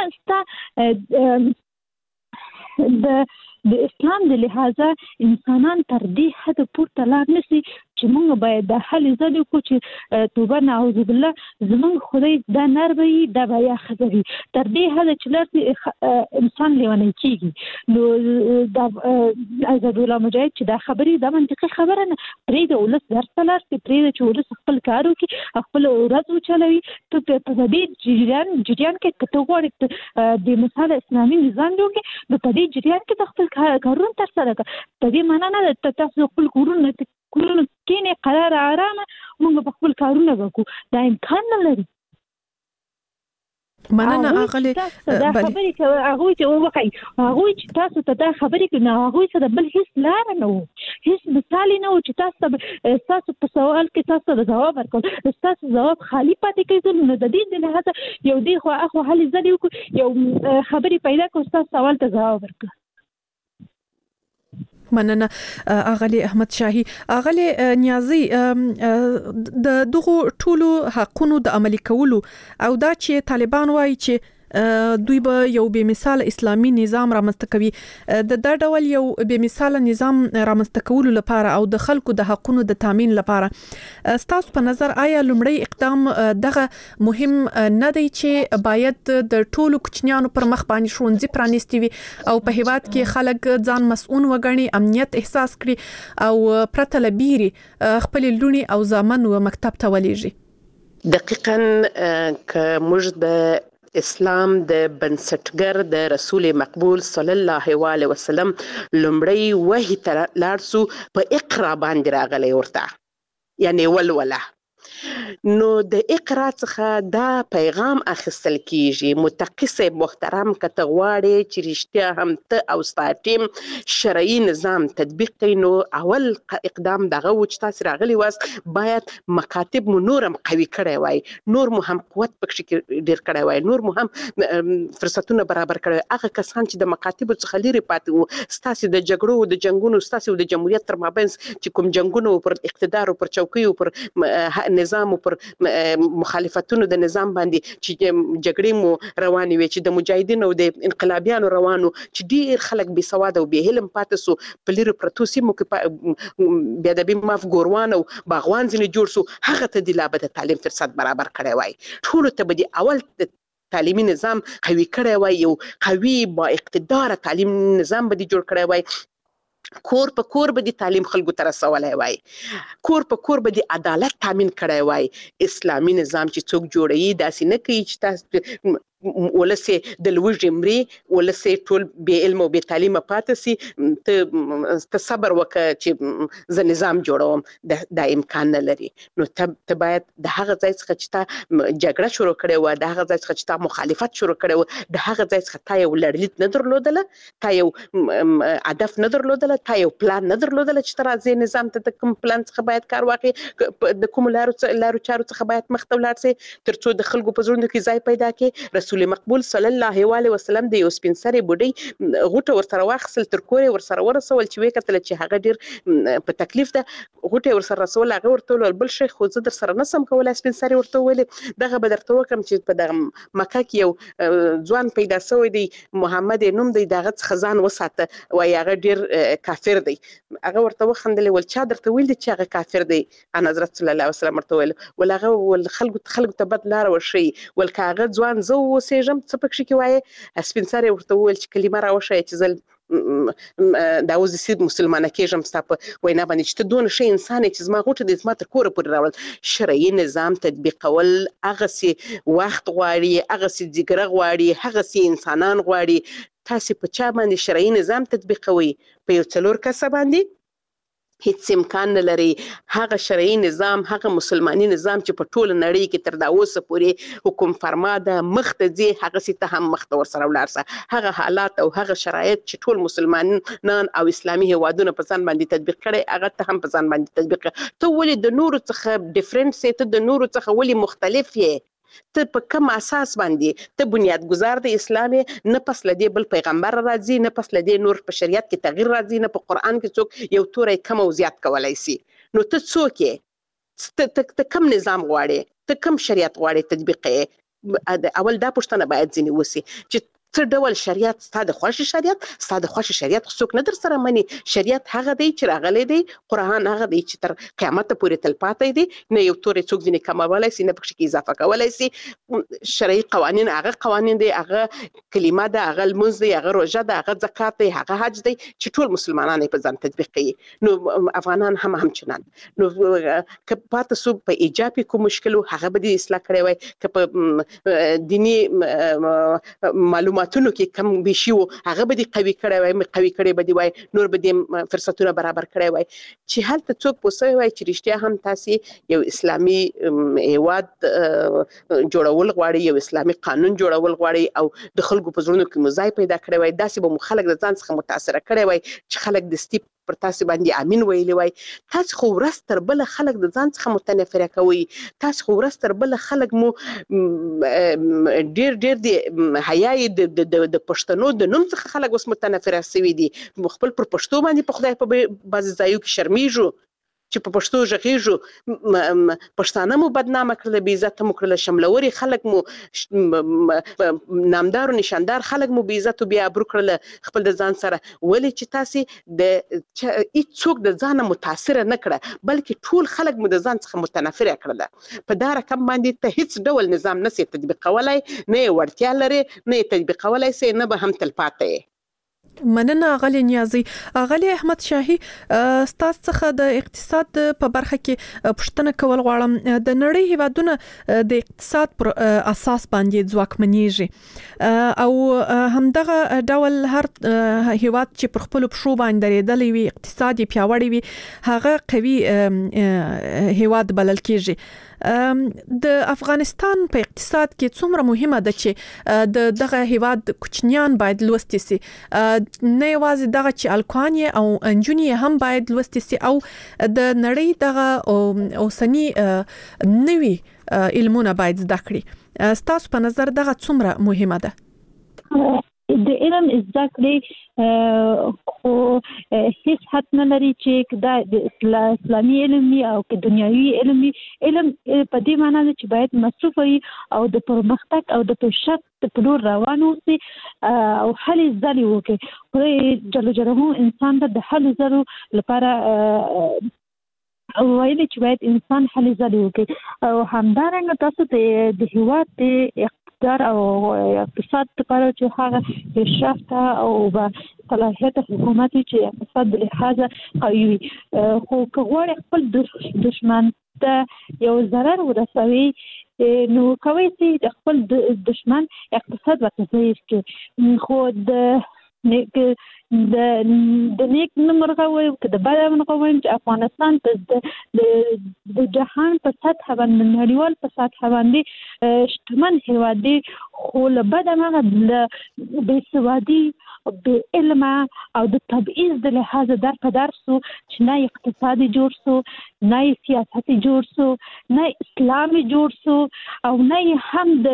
د اسلام د لحاظه انسانان تر دې حد پورته لاړ نشي چې موږ باید د حل ځلې کو چې توبه نعوذ بالله زمونږ خدای دا نربي دا بیا خزوي تر دې حد چې لري انسان لیونی کیږي. نو دا ذبیح الله مجاهد چې دا خبرې دا منطقي خبره نه پرې د ولس درسلار پرې چې ولس خپل کارو کې خپل ورځ وچلوي ته په دې جریان کې کته غوړي د مثال اسلامي نظام جوړ کې د دې جریان کې خپل کارونه تر سره په دې معنا نه تاسو خپل کورونه کینه قرار آرامه موږ په خپل کارونه وکړو دا امکان نه لري. مننه اغلی دا خبرې کوي هغه چې وکړي هغه چې تاسو ته دا خبرې کوي هغه څه بل هیڅ لار نه وو هیڅ مثال نه وو چې تاسو په سوال کې تاسو جواب ورکړئ تاسو جواب خالی پاتې کیږي نو د دې نه هڅه یو دی خو حل زدي یو خبرې پیدا کوي تاسو سوال ته جواب ورکړئ. مننه اغلی احمد شاهي. اغلی نیازي د دغه ټولو حقونو د عملي کولو او دا چې طالبان وایي چې دوی به یو بې مثال اسلامي نظام رامنځته کوي. د ډول یو بې مثال نظام رامنځته کولو لپاره او د خلکو د حقوقو د تامین لپاره ستاسو په نظر آیا لومړی اقدام دغه مهم نه دی چې باید د ټولو کوچنیانو پر مخ باندې ښوونځي پرانیستي وي او په هیواد کې خلک ځان مسؤل وګڼي، امنیت احساس کړي او پرته له بیري خپل لونی او زامن و مکتب ته ولېږي؟ دقیقاً که موږ د اسلام د بنسټګر د رسول مقبول صلی الله علیه وسلم لومړی وحی ته لاړ سو په اقرا باندې راغلی ورته، یعنی ولوله. نو د اقرا څخه دا پیغام اخیستل کیږي متقی صاحب محترم کته غواړي چې رښتیا هم ته او ستا ټیم شرعي نظام تطبیق کړئ، نو اول اقدام دغه و چې تاسو راغلي واست باید مکاتب مو نورم قوي کړی وای، نور مو هم قوت پکې ډیر کړی وای، نور مو هم فرصتونه برابر کړی. هغه کسان چې د مکاتب څخه لري پاتې وو، ستاسو د جګړو او د جنگونو ستاسو د جمهوریت تر مابین چې کوم جنگونو پر اقتدار او پر چوکۍ او پر نظام او پر مخالفتونو د نظام باندې چې جګړې مو روانې وي، چې د مجاهدینو او د انقلابیانو روانو، چې ډیر خلک بې سواد او بې علم پاتې سو په لري پرتو سیمو کې بیا د ماف ګوروان او باغوان ځنې جوړ سو. هغه ته د لابد تعلیم فرصت برابر کړی وای، ټول ته به اول تعلیمي نظام قوي کړی وای، یو قوي با اقتدار تعلیم نظام به جوړ کړی وای. کور په کور به د تعلیم خلکو ته رسولی وای، کور په کور به د عدالت تامین کړی وای. اسلامي نظام چې څوک جوړوي داسې نه کوي چې تاسو ولسې د لوږې مري، ولسې ټول بې علم او بې تعلیمه پاتې سي، ته صبر وکړه چې زه نظام جوړوم، دا امکان نه لري. نو ته باید د هغه ځای څخه چې تا جګړه شروع کړې وه، د هغه ځای څخه چې تا مخالفت شروع کړی و، د هغه ځای څخه تا یو لړلیک نه درلودله، تا یو هدف نه درلودله، تا یو پلان نه درلودله چې ته راځې نظام ته د کوم پلان څخه باید کار واخلې، د کومو لارو چارو څخه باید مخ ته ولاړ سې تر څو د خلکو په زړونو کې ځای پیدا کړي. رسول مقبول صلی الله علیه وسلم د یو سپین سرې بوډۍ غوټه ورسره واخیستل، تر کور یې ورسره ورسول چې ویې کتله چې هغه ډېر په تکلیف ده، غوټه یې ورسره رسول. هغه ورته وویل بل شی خو زه در سره نسم کولی. سپین سرې ورته وویلې دغه به درته وکړم چې په دغه مکه کې یو ځوان پیدا سوی دی، محمد یې نوم دی، د هغه څخه ځان وساته، وایي هغه ډېر کافر دی. هغه ورته وخندلې، ول چا درته ویل دی چې هغه کافر دی؟ ان حضرت صلی الله علیه وسلم ورته ویل، ول هغه خلکو ته بد لاره وښیي، ول که هغه ځوان زه اوسېږم څه پکښې کې وایې؟ سپین سرې ورته وویل چې کلمه راوښیه چې زه دا اوس داسې مسلمانه کېږم ستا په وینا باندې چې ته دونه ښه انسان یې چې زما غوټه دې زما تر کوره پورې راوړل. شرعي نظام تطبیقول هغسې وخت غواړي، هغسې ځیګره غواړي، هغسې انسانان غواړي. تاسې په چا باندې شرعي نظام تطبیقوئ؟ په یو 4 کسه باندې؟ هیڅ امکان نه لري. هغه شرعي نظام، هغه مسلماني نظام چې په ټوله نړۍ کې تر دا اوسه پورې حکم فرما ده، مخ ته ځي، هغسې ته هم مخ ته ورسره ولاړ سه. هغه حالات او هغه شرایط چې ټول مسلمانان او اسلامي هیوادونه په ځان باندې تطبیق کړي، هغه ته هم په ځان باندې تطبیق کړي. ته ولې د نورو څخه ډیفرنټ یې؟ ته د نورو څخه ولې مختلف یې؟ ته په کوم اساس باندې ته بنیادګذار د اسلام نه پس لدی بل پیغمبر راځي، نه پس لدی نور په شریعت کې تغییر راځي، نه په قران کې څوک یو تورې کم او زیات کولای شي. نو ته څوک یې؟ ته کوم نظام غواړې؟ ته کوم شریعت غواړې تطبیق یې؟ اول دا پوښتنه باید ځینې وسی چې څه ډول شریعت ستا د خوښې شریعت؟ ستا د خوښې شریعت څوک نه در سره مني. شریعت هغه دی چې راغلی دی، قرآن هغه دی چې تر قیامته پورې تلپاتې دی، نه یو تورې څوک ځینې کمولی سي، نه پکښې کې اضافه کولی سي. شرعي قوانین هغه قوانین دی، هغه کلمه ده، هغه لمونځ دی، هغه روژه ده، هغه زکات دی، هغه حج دی چې ټول مسلمانان یې په ځان تطبیق کوي. نو افغانان هم همچنان. نو که پاتې سو په ایجاب کې کوم مشکل و، هغه به دې اصلاح کړی وای. که په دیني معلومات معلوماتونو کې کم بیشي وو هغه به دې قوي کړی وای، قوي کړی به دې وای، نور به دې فرصتونه برابر کړی وای چې هلته څوک پوه سوی وای چې رښتیا هم تاسې یو اسلامي هیواد جوړول غواړي، یو اسلامي قانون جوړول غواړي او د خلکو په زړونو کې مو ځای پیدا کړی وای، داسې به مو خلک د ځان څخه متاثره کړی وای چې خلک دستي پر تاسو باندې امین ویلی وای. تاسو خو ورځ تر بله خلک د ځان څخه متنفره کوي، تاسو خو ورځ تر بله خلک مو ډیر ډیر د حیا د پښتنو د نوم څخه خلک اوس متنفره سوي دي، خپل پر پښتو باندې په خدای په بعضې ځایو کې شرمیږو چې په پښتو ژغېږو پښتانه مو بدنامه کړل، بې عزته مو کړل، شملوري خلک مو نامدار او نشاندار خلک مو بې عزت او بې ابرو کړل خپل د ځان سره. ولې چې تاسې د هیڅوک د ځانه متاثره نه کړه بلکې ټول خلک مو د ځان څخه متنفره کړل. په دا رقم باندې ته هیڅ ډول نظام نسې تطبیقولی، نه یې وړتیا لري، نه یې تطبیقولی سې، نه به هم تلپاتې یې. مننه اغلی نیازی. اغلی احمد شاهی، ستاسو څخه د اقتصاد په برخه کې پوښتنه کول غواړم. د نړۍ هیوادونه د اقتصاد پر اساس باندې ځواکمنېږي او همدغه ډول هر هیواد چې پر خپل پښو باندې درېدلی وي، اقتصاد یې پیاوړی وي، هغه قوي هیواد بلل کېږي. د افغانستان په اقتصاد کې څومره مهمه ده چې دغه هیواد کوچنیان باید لوستي سي، نه یوازې دغه چې الکوان او انجونی هم باید لوستي سي او د نړۍ دغه اوسنی نوي علمونه باید زده کړي. ستاسو په نظر دغه څومره مهمه ده؟ د علم زده کړې خو هیڅ حد نه لري چې دا د اسلامي علم او که دنیوي علم په دې معنی ده چې باید مصروف وي او د پرمختګ او د پیشرفت په لور روان اوسي او هلې ځلې وکړي. خدای جل جلاله انسان ته د هلې ځلو لپاره ویلي چې باید انسان هلې ځلې وکړي او همدارنګه تاسو د هیواد د او اقتصاد لپاره چې هغه پیشرفت او با صلاحیت حکومت چې اقتصاد له لحاظه قوي وي، خو که غواړي خپل دشمن ته یو ضرر ورسوي نو کوي چې خپل دشمن اقتصاد ورته ضعیف کړي. خو د نیک نمرغه وي که د بد نمرغه وي چې افغانستان د جهان په سطح باندې نړیوال په سطح باندې شتمن هیواد دی، خو له بده مرغه بې سوادي، بې علمه او د تبعیض د لحاظه در په در سو چې نه اقتصادي جوړ سو، نه سیاسي جوړ سو، نه اسلامي جوړ سو او نه هم د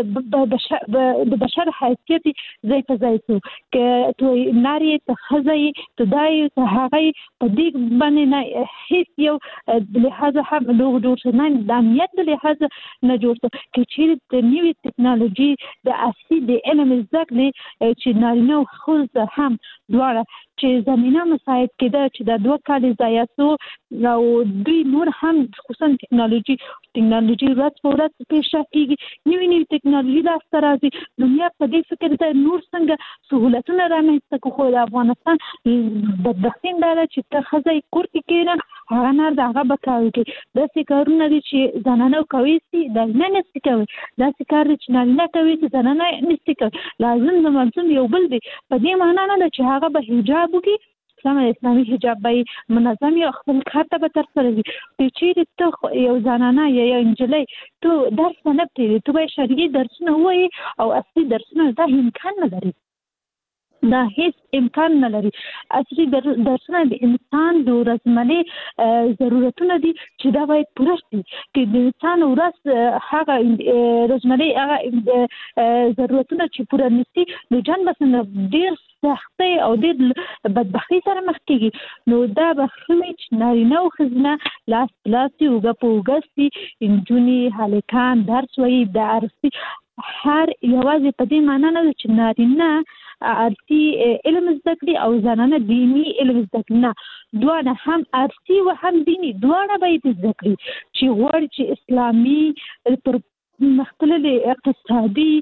بشر حیثیت ځای په ځای سو. که تو ناری ته خزای ته دای ته هغه په دې باندې نه هیڅ یو د لحاظه هم لوګ جوړ شو، نه د امنیت د لحاظه نه جوړ شو. که چیرې د نوې ټکنالوژي د اصلي د علم زده کړې چې نارینه او ښځو هم دواړه چې زمينه مساعد کېده چې د 2 کال ضایع سو او دوی نور هم خصوصا ټکنالوژي ورځ په ورځ پیښه کیږي، نوې ټکنالوژي لاسته راځي. دنیا په دې فکر ده نور څنګه سہولتونه رامنځته کوي. خو د افغانستان بدبختي دا ده چې ته ښځه کور کې کېنه هغه نه هغه به کار کوي. داسې کارونه دي چې زنانه کوي سي دا نه نسي کوي، داسې کار چې نه کوي چې زنانه نسي کوي. لازم د منظم یو بل دی. په دې معنی نه ده چې هغه به حجاب وکړي، اسلامي حجاب به منظم یا خپل کار ته به تر سره وي. چیرې ته یو زنانه یا یو نجلۍ تو درس نه پرېږدي، تو به شرعي درسونه ووایي او اصلي درسونه دا امکان نه لري، دا هیڅ امکان نه لري. اصلي درسونه د انسان د ورځني ضرورتونه دي چې دا باید پوره شي. چې د انسان ورځ هغه ورځني هغه ضرورتونه چې پوره نشي نو جان بس ډیر سختي او ډیر بدبختی سره مخ کیږي. نو دا به خلک نارینه او ښځینه لاس اوږه په اوږه سي، نجونې هلکان درس وایي، درسي هر یوازې په دې معنی نه ده چې نارینه ارسي علم زده کړي او زنانه دینی علم زده کړي، نه، دواړه هم ارسي و هم دینی دواړه باید زده کړي چې غواړي چې اسلامي پر مختلف اقتصادي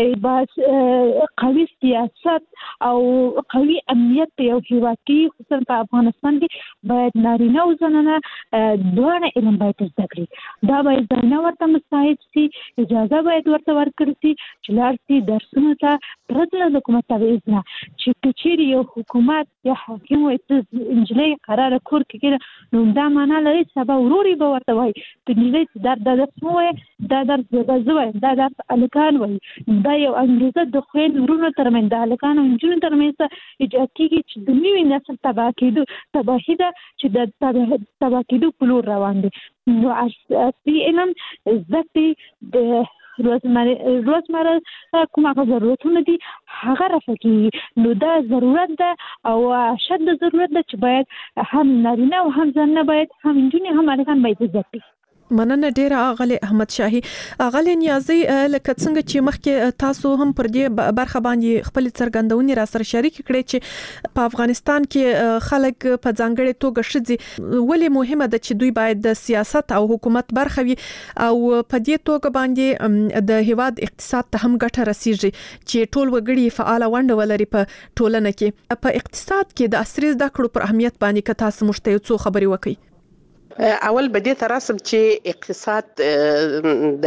قوي سیاست او قوي امنیت په یو هیواد کې خصوصا په افغانستان کې باید نارینه او زنانه دواړه علم باید زده کړي. دا باید زنانه ورته مساعد سي، اجازه باید ورته ورکړي سي چې لاړ سي درسونو ته پرته له حکومت تبعیض نه. چې چیرې یو حکومت یا حاکم وایي ته نجلۍ قراره کور کې کېږه نو دا معنا لري سبا وروري به ورته وایي ته نجلۍ دا درس مه وایه، دا درس زه وایم، دا درس هلکان وایي. دا یو انګریزه د خویندو ورونو ترمنځ د هلکانو او نجونو ترمنځ ایجاد کېږي چې د نوي نسل تباهي ده چې د تباه کېدو په لور روان دي. نو اصلي علم زده کړې د روزمره کومه ضرورتونه دي هغه رافع کیږي. نو دا ضرورت ده او شد ضرورت ده چې باید هم نارینه او هم زنانه باید هم نجونې هم هلکان باید زده کړي. مننه ډیره اغلی احمد شاهي. اغلی نیازي لکه څنګه چې مخکې تاسو هم پر دې برخه باندې خپل څرګندونې را سره شریک کړې چې په افغانستان کې خلک په ځانګړي توګه شذي ولې مهمه ده چې دوی باید د سیاست او حکومت برخه وي او په دې توګه باندې د هیواد اقتصاد ته هم ګټه رسیږي چې ټول وګړي فعال ونډه ولري په ټولنه کې. په اقتصاد کې د عصري زده کړو پر اهمیت باندې که تاسو مشته یو څو خبرې وکړئ. اول به دې تراسم چې اقتصاد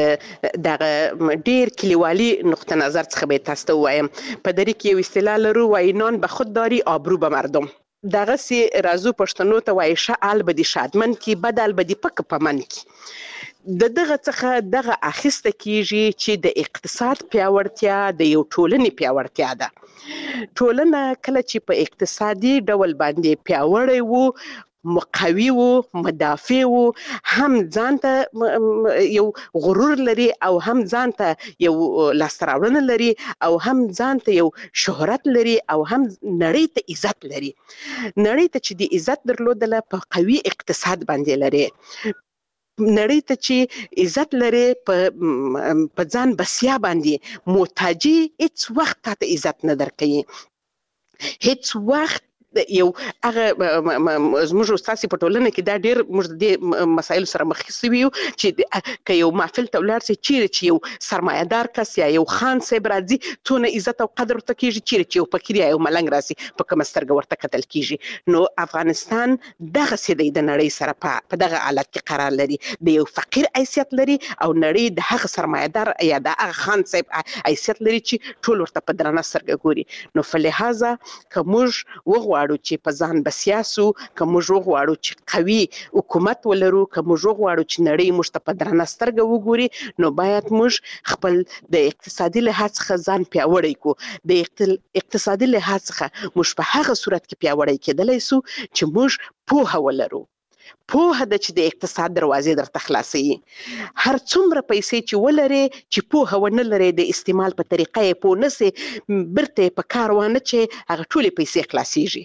د ډیر کلیوالي نقطه نظر څخه به تاسو ته وایم. په دری کې یو اصطلاح لرو وای نان به خودداری آبرو به مردم. دغه سي رازو پښتنو ته وای شال به دي شادمن کی بدل به دي پک پمن کی. دغه څخه دغه اخیسته کیږي چې د اقتصاد پیاوړتیا د یو ټولنې پیاوړتیا ده. ټولنه کله چې په اقتصادي ډول باندې پیاوړی وو، مقوي وو، مدافع وو، هم ځانته یو غرور لري او هم ځانته یو لاستراوړنه لري او هم ځانته یو شهرت لري او هم نړۍ ته عزت لري. نړۍ ته چې د عزت درلودله په قوي اقتصاد باندې لري. نړۍ ته چې عزت لري په ځان بسیا باندې محتاجي هیڅ وخت ته عزت نه درکوي. هیڅ وخت یو هغه زموږ استاد په ټولنه کې دا ډیر موږ د مسایل سره مخ شوي یو چې که یو محفل ته ولاړ شي چیرې چې یو سرمایه‌دار کس یا یو خان صاحب راځي څونه عزت او قدر ورته کیږي، چیرې چې یو فقیر یا یو ملنګ راسي په کومه سترګه ورته کتل کیږي. نو افغانستان دغه سي د نړۍ سره په دغه حالت کې قرار لري، د یو فقیر حیثیت لري او نړۍ د هغه سرمایه‌دار یا د هغه خان صاحب حیثیت لري چې ټول ورته په درنه سترګه ګوري. نو فلهذا که موږ وغواړو چې په ځان بسیاسو، که موږ وغواړو چې قوي حکومت ولرو، که موږ وغواړو چې نړۍ موږ ته په درنه سترګه وګوري، نو باید موږ خپل د اقتصادي لحاظ څخه ځان پیاوړی کړو. د اقتصادي لحاظ څخه موږ په هغه صورت کې پیاوړی کېدلی سو چې موږ پوهه ولرو. پوهه د چې د اقتصاد دروازې درته خلاصي. هر څومره پیسې چې ولري چې پوهه ونه لري د استعمال په طریقه یې پوه نسي، برته په کار وانه چې هغه ټولې پیسې خلاصيږي.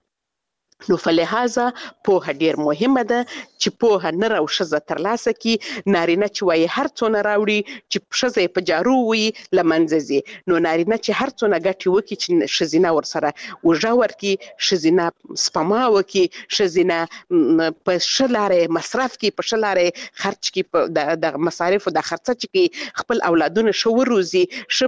نو فلهذا پوهه ډیر مهمه ده چې پوهه نر او ښځه ترلاسه کی. نارینه چې وایي هر څونه راوړي چې ښځه په جارو وي لمنځه ځي، نو نارینه چې هر څونه ګټې وکړي چې ښځینه ورسره اوږه ورکړي، ښځینه سپما وکړي، ښځینه په ښه لارې مصرف کړي، په ښه لارې خرچ کړي، د مصارفو د خرڅه چې کړي، خپل اولادونه ښه وروزي،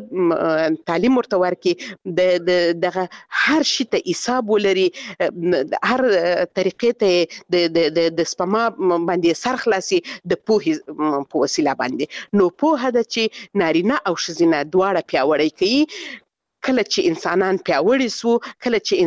ښه تعلیم ورته ورکړي، دغه هر شي ته حساب ولري، هر طریقې ته د سپما باندې سر خلاصي د پوهې په وسیله باندې. نو پوهه ده چې نارینه او ښځینه دواړه پیاوړی کوي. کله چې انسانان پیاوړي سو، کله چې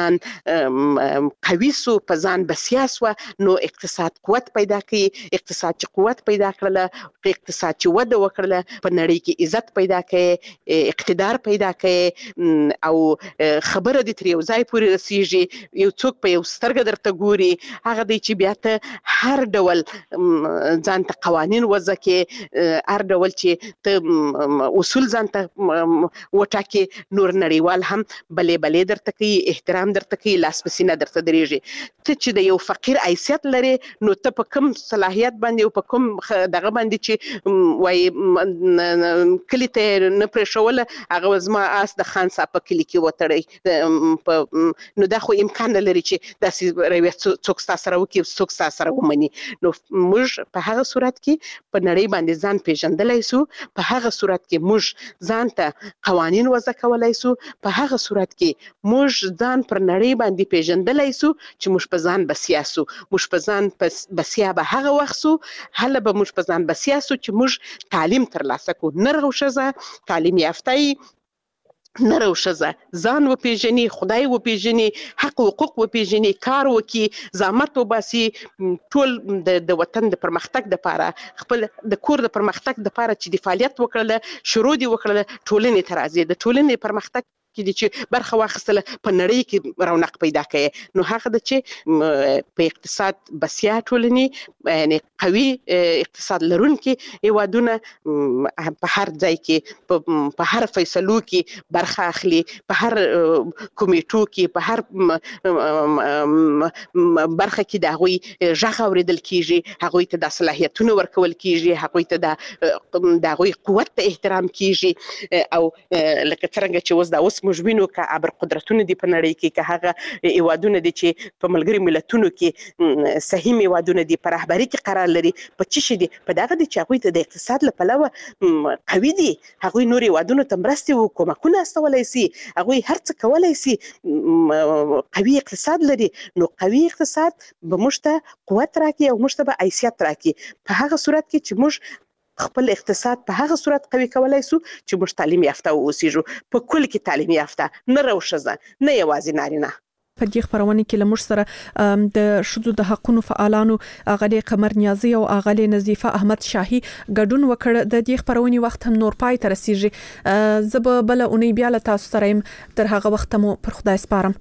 انسانان قوي سو، په ځان بسیا سو، نو اقتصاد قوت پیدا کوي. اقتصاد چې قوت پیدا کړله، اقتصاد چې وده وکړله، په نړۍ کې عزت پیدا کوي، اقتدار پیدا کوي او خبره د تر یو ځای پورې رسیږي. یو څوک په یو سترګه درته ګوري، هغه دی چې بیا ته هر ډول ځان ته قوانین وضع کې، هر ډول چې ته اصول ځان ته وټاکي، نور نړیوال هم بلې درته کوي، احترام درته کوي، لاس په سینه درته درېږي. ته چې د یو فقیر حیثیت لري، نو ته په کوم صلاحیت باندې او په کوم دغه باندې چې وایي کلي ته نه پرېښوله، هغه زما آس د خان صاحب په کلي کې وتړی، نو دا خو امکان نه لري چې داسې رویه څوک ستا سره وکړي، څوک ستا سره ومني. نو موږ په هغه صورت کې په نړۍ باندې ځان پیژندلی سو، په هغه صورت کې موږ ځان ته قوانین وضع کولی سو، په هغه صورت کې موږ ځان پر نړۍ باندې پیژندلی سو چې موږ په ځان بسیا سو. موږ په ځان بسیا به هغه وخت سو، هله به موږ په ځان بسیا سو چې موږ تعلیم ترلاسه کړو. نر او ښځه تعلیم یافته نر او ښځه ځان وپیژني، خدای وپیژني، حق حقوق وپیژني، کار وکړي، زحمت وباسي، ټول د وطن د پرمختګ دپاره، خپل د کور د پرمختګ دپاره چې د فعالیت وکړله، شروع دې وکړله، ټولنې ته راځي. د ټولنې پرمختګ کې دي چې برخه واخیستله په نړۍ کې رونق پیدا کړي، نو هغه د چې په اقتصاد بسیا ټولنې یعنی قوي اقتصاد لرونکي هیوادونه په هر ځای کې په هر فیصلو کې برخه اخلي، په هر کمیټو کې په هر برخه کې د هغوی غږ اوریدل کیږي، هغوی ته د صلاحیتونو ورکول کیږي، هغوی ته د هغوی قوت ته احترام کیږي. او لکه څنګه چې اوس موږ وینو که ابرقدرتونه دي په نړۍ کې، که هغه هیوادونه دي چې په ملګري ملتونو کې سهیم هیوادونه دي په رهبري کې قرار لري، په څه شي دي؟ په دغه دي چې هغوی ته د اقتصاد له پلوه قوي دي، هغوی نور هیوادونو ته مرستې او کومکونه استولی سي، هغوی هر څه کولی سي، قوي اقتصاد لري. نو قوي اقتصاد به موږ ته قوت راکړي او موږ ته به حیثیت راکړي په هغه صورت کې چې موږ خپل اقتصاد په هغه صورت قوي کولای سو چې موږ تعلیم یافته اوسېږو، په کل کې تعلیم یافته، نه روښځه نه یوازې نارینه. په دې خبرونه کې لمر سره د شذو د حقوقو فعالانو غلي قمر نیازي او غلي نظیفه احمد شاهي ګډون وکړ. د دې خبرونه وخت هم نور پای تر رسیږي، زب بل اونۍ بیا له تاسو سره يم، تر هغه وخت مو پر خدای سپارم.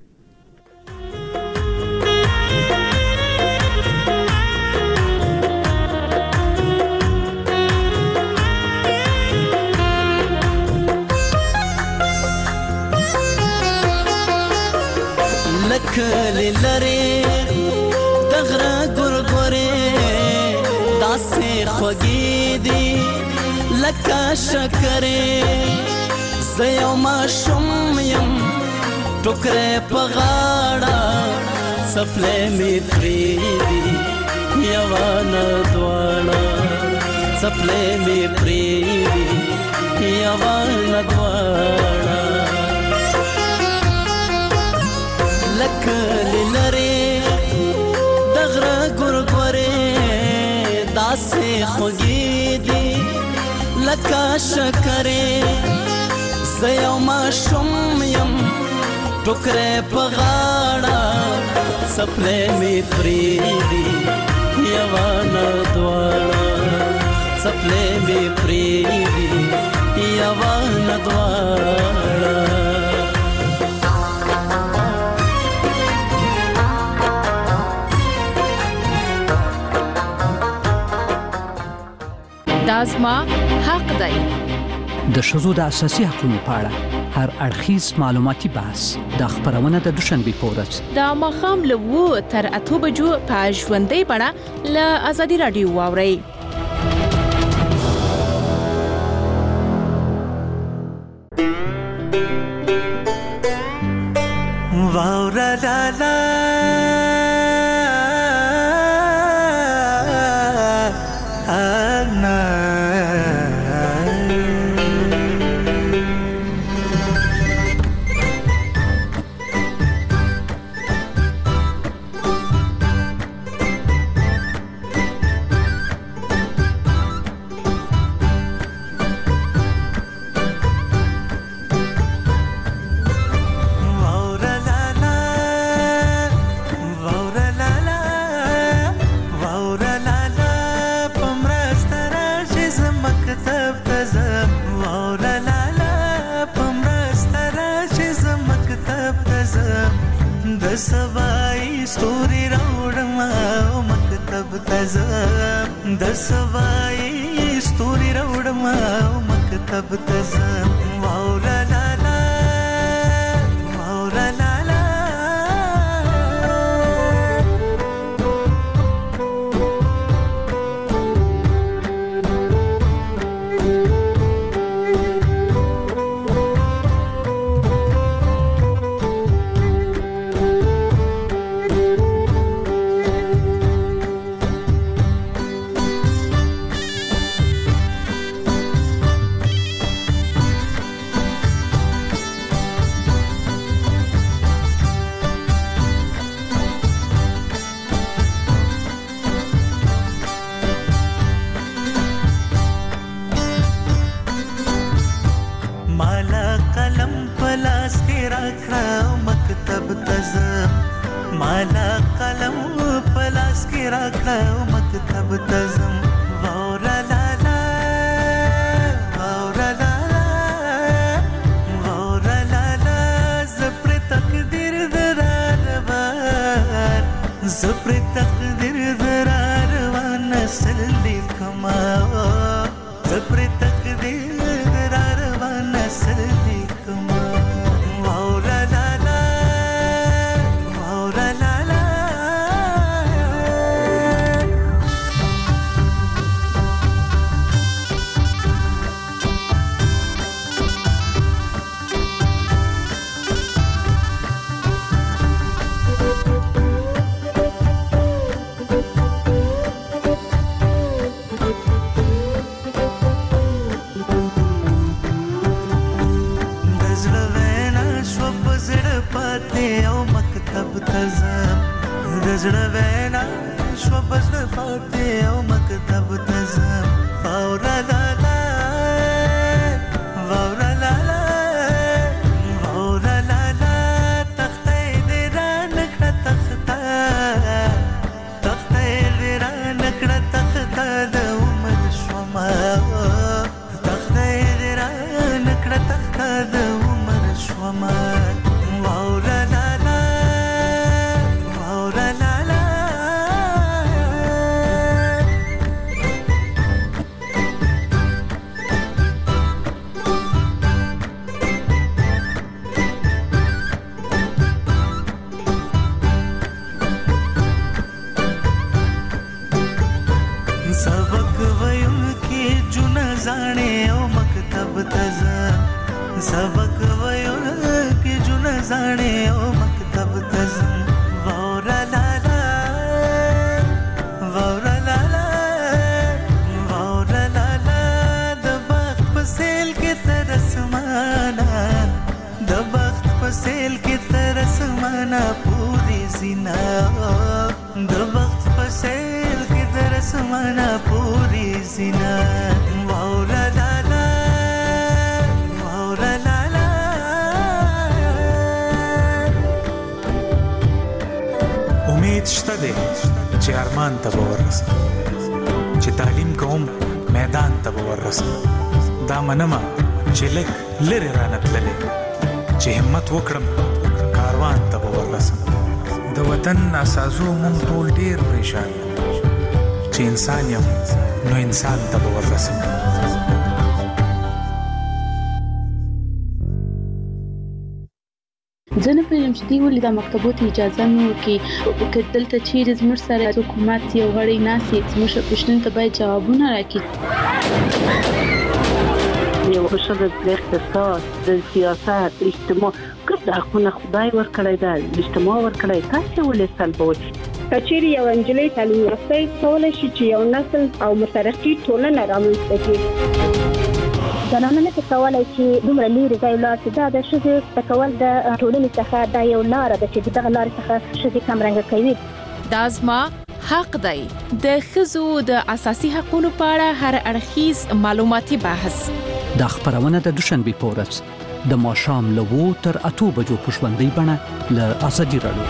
لکلی لری دغره ګورګورې داسې خوږې دي لکه شکرې، زه یو ماشوم یم ټوکرې په غاړه، څپلۍ مې پرېږدي یوه نه دواړه، څپلۍ مې پرېږدي یوه نه دواړه. لکلی لری دغره ګورګورې داسې خوږې دي لکه شکرې، زه یو ماشوم یم ټوکرې په غاړه، څپلۍ مې پرېږدي یوه نه دواړه، څپلۍ مې پرېږدي یوه نه دواړه. دازما حق دی. د شذو د اساسي حقوقو په اړه هر اړخیز معلوماتي بحث د خبرونه د دوشنبه په ورځ د ماخام له 2 تر 8 بجو په ژوندۍ بڼه له ازادي رادیو واوري. واورا لا لا سوای ستوري راوړم او مکتب تزم، د سوای ستوري راوړم او مکتب تزم. واورا لا لا واورا لا لا مالا قلم پلاس کې راکړه مکتب تزم. واورا لا لا واورا لا لا واورا لا لا زپر تقدیر درار و نسل لیکما زپر تقدیر درار و نسل لیکما واورا لالا واورا لالا زړه وینا شو بزړه پاتې او مکتب ته ځم واورا لالا واورا لالا واورا لالا تخته دې را نکړه تخته تخته دې را نکړه تخته د عمر شوما تخته دې را نکړه تخته د عمر شوما واورا لالا सबक वयो के जुन जाने ओ मकतब तज़म वावरा लाला वावरा लाला वावरा लाला द बख्त पसेल के तरस माना द बख्त पसेल के तरस माना पूरी ज़िना द बख्त पसेल के तरस माना पूरी ज़िना वावरा लाला امید شته دی چې ارمان ته به ورسم چې تعلیم کوم میدان ته به ورسم دا منمه چې لږ لرې رانه تللی چې همت وکړم کاروان ته به ورسم د وطن اساسو مونږ ټول ډېر پریشان یو چې انسان یم نو انسان ته به ورسم زه نه پوهېږم چې دوی ولې دا مکتبو ته اجازه نه ورکوي که دلته چیرې زموږ سره حکومت یو غړی ناست وي زموږ پوښتنو ته باید جوابونه راکړي یو ښځه د اقتصاد د سیاست اجتماع ګرد حقونه خدای ورکړی دی اجتماع ورکړی تاسې ولې سلبوئ کچېرې یو نجلۍ تعلیم یافته کولی شي چې یو نسل او مترقي ټولنه رامنځته کړي زنانه نه کولای چې دومره لري ځای لاړ شي دا د ښځې تکول د ټولنې څخه دا یو لاره ده چې دغه لارې څخه ښځې کمرنګه کوي دا زما حق دی د ښځو د اساسي حقوقو په اړه هر اړخیز معلوماتي بحث دا خبرونه د دوشنبه په ورځ د ماښام له 2 تر 8 بجو په ژوندۍ بڼه له ازادي راډیو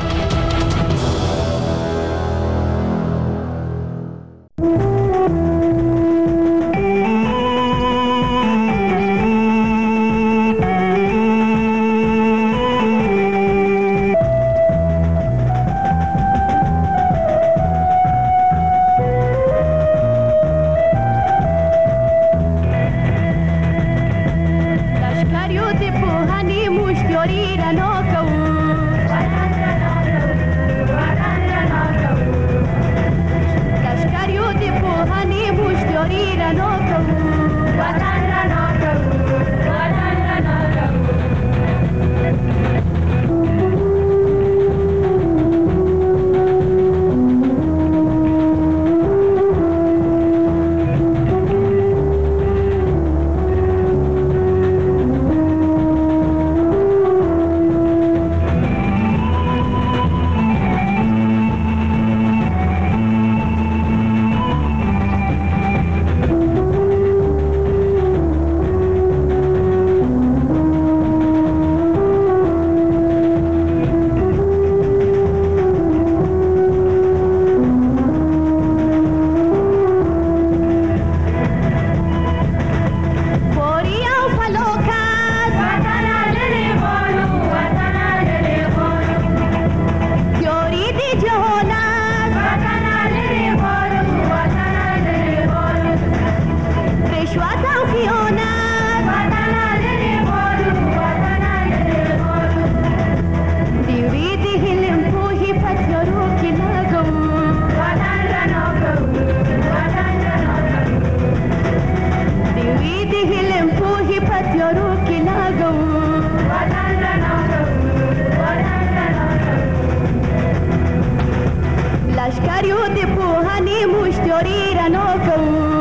لشکریو د پوهنې مشتوري رانو کوو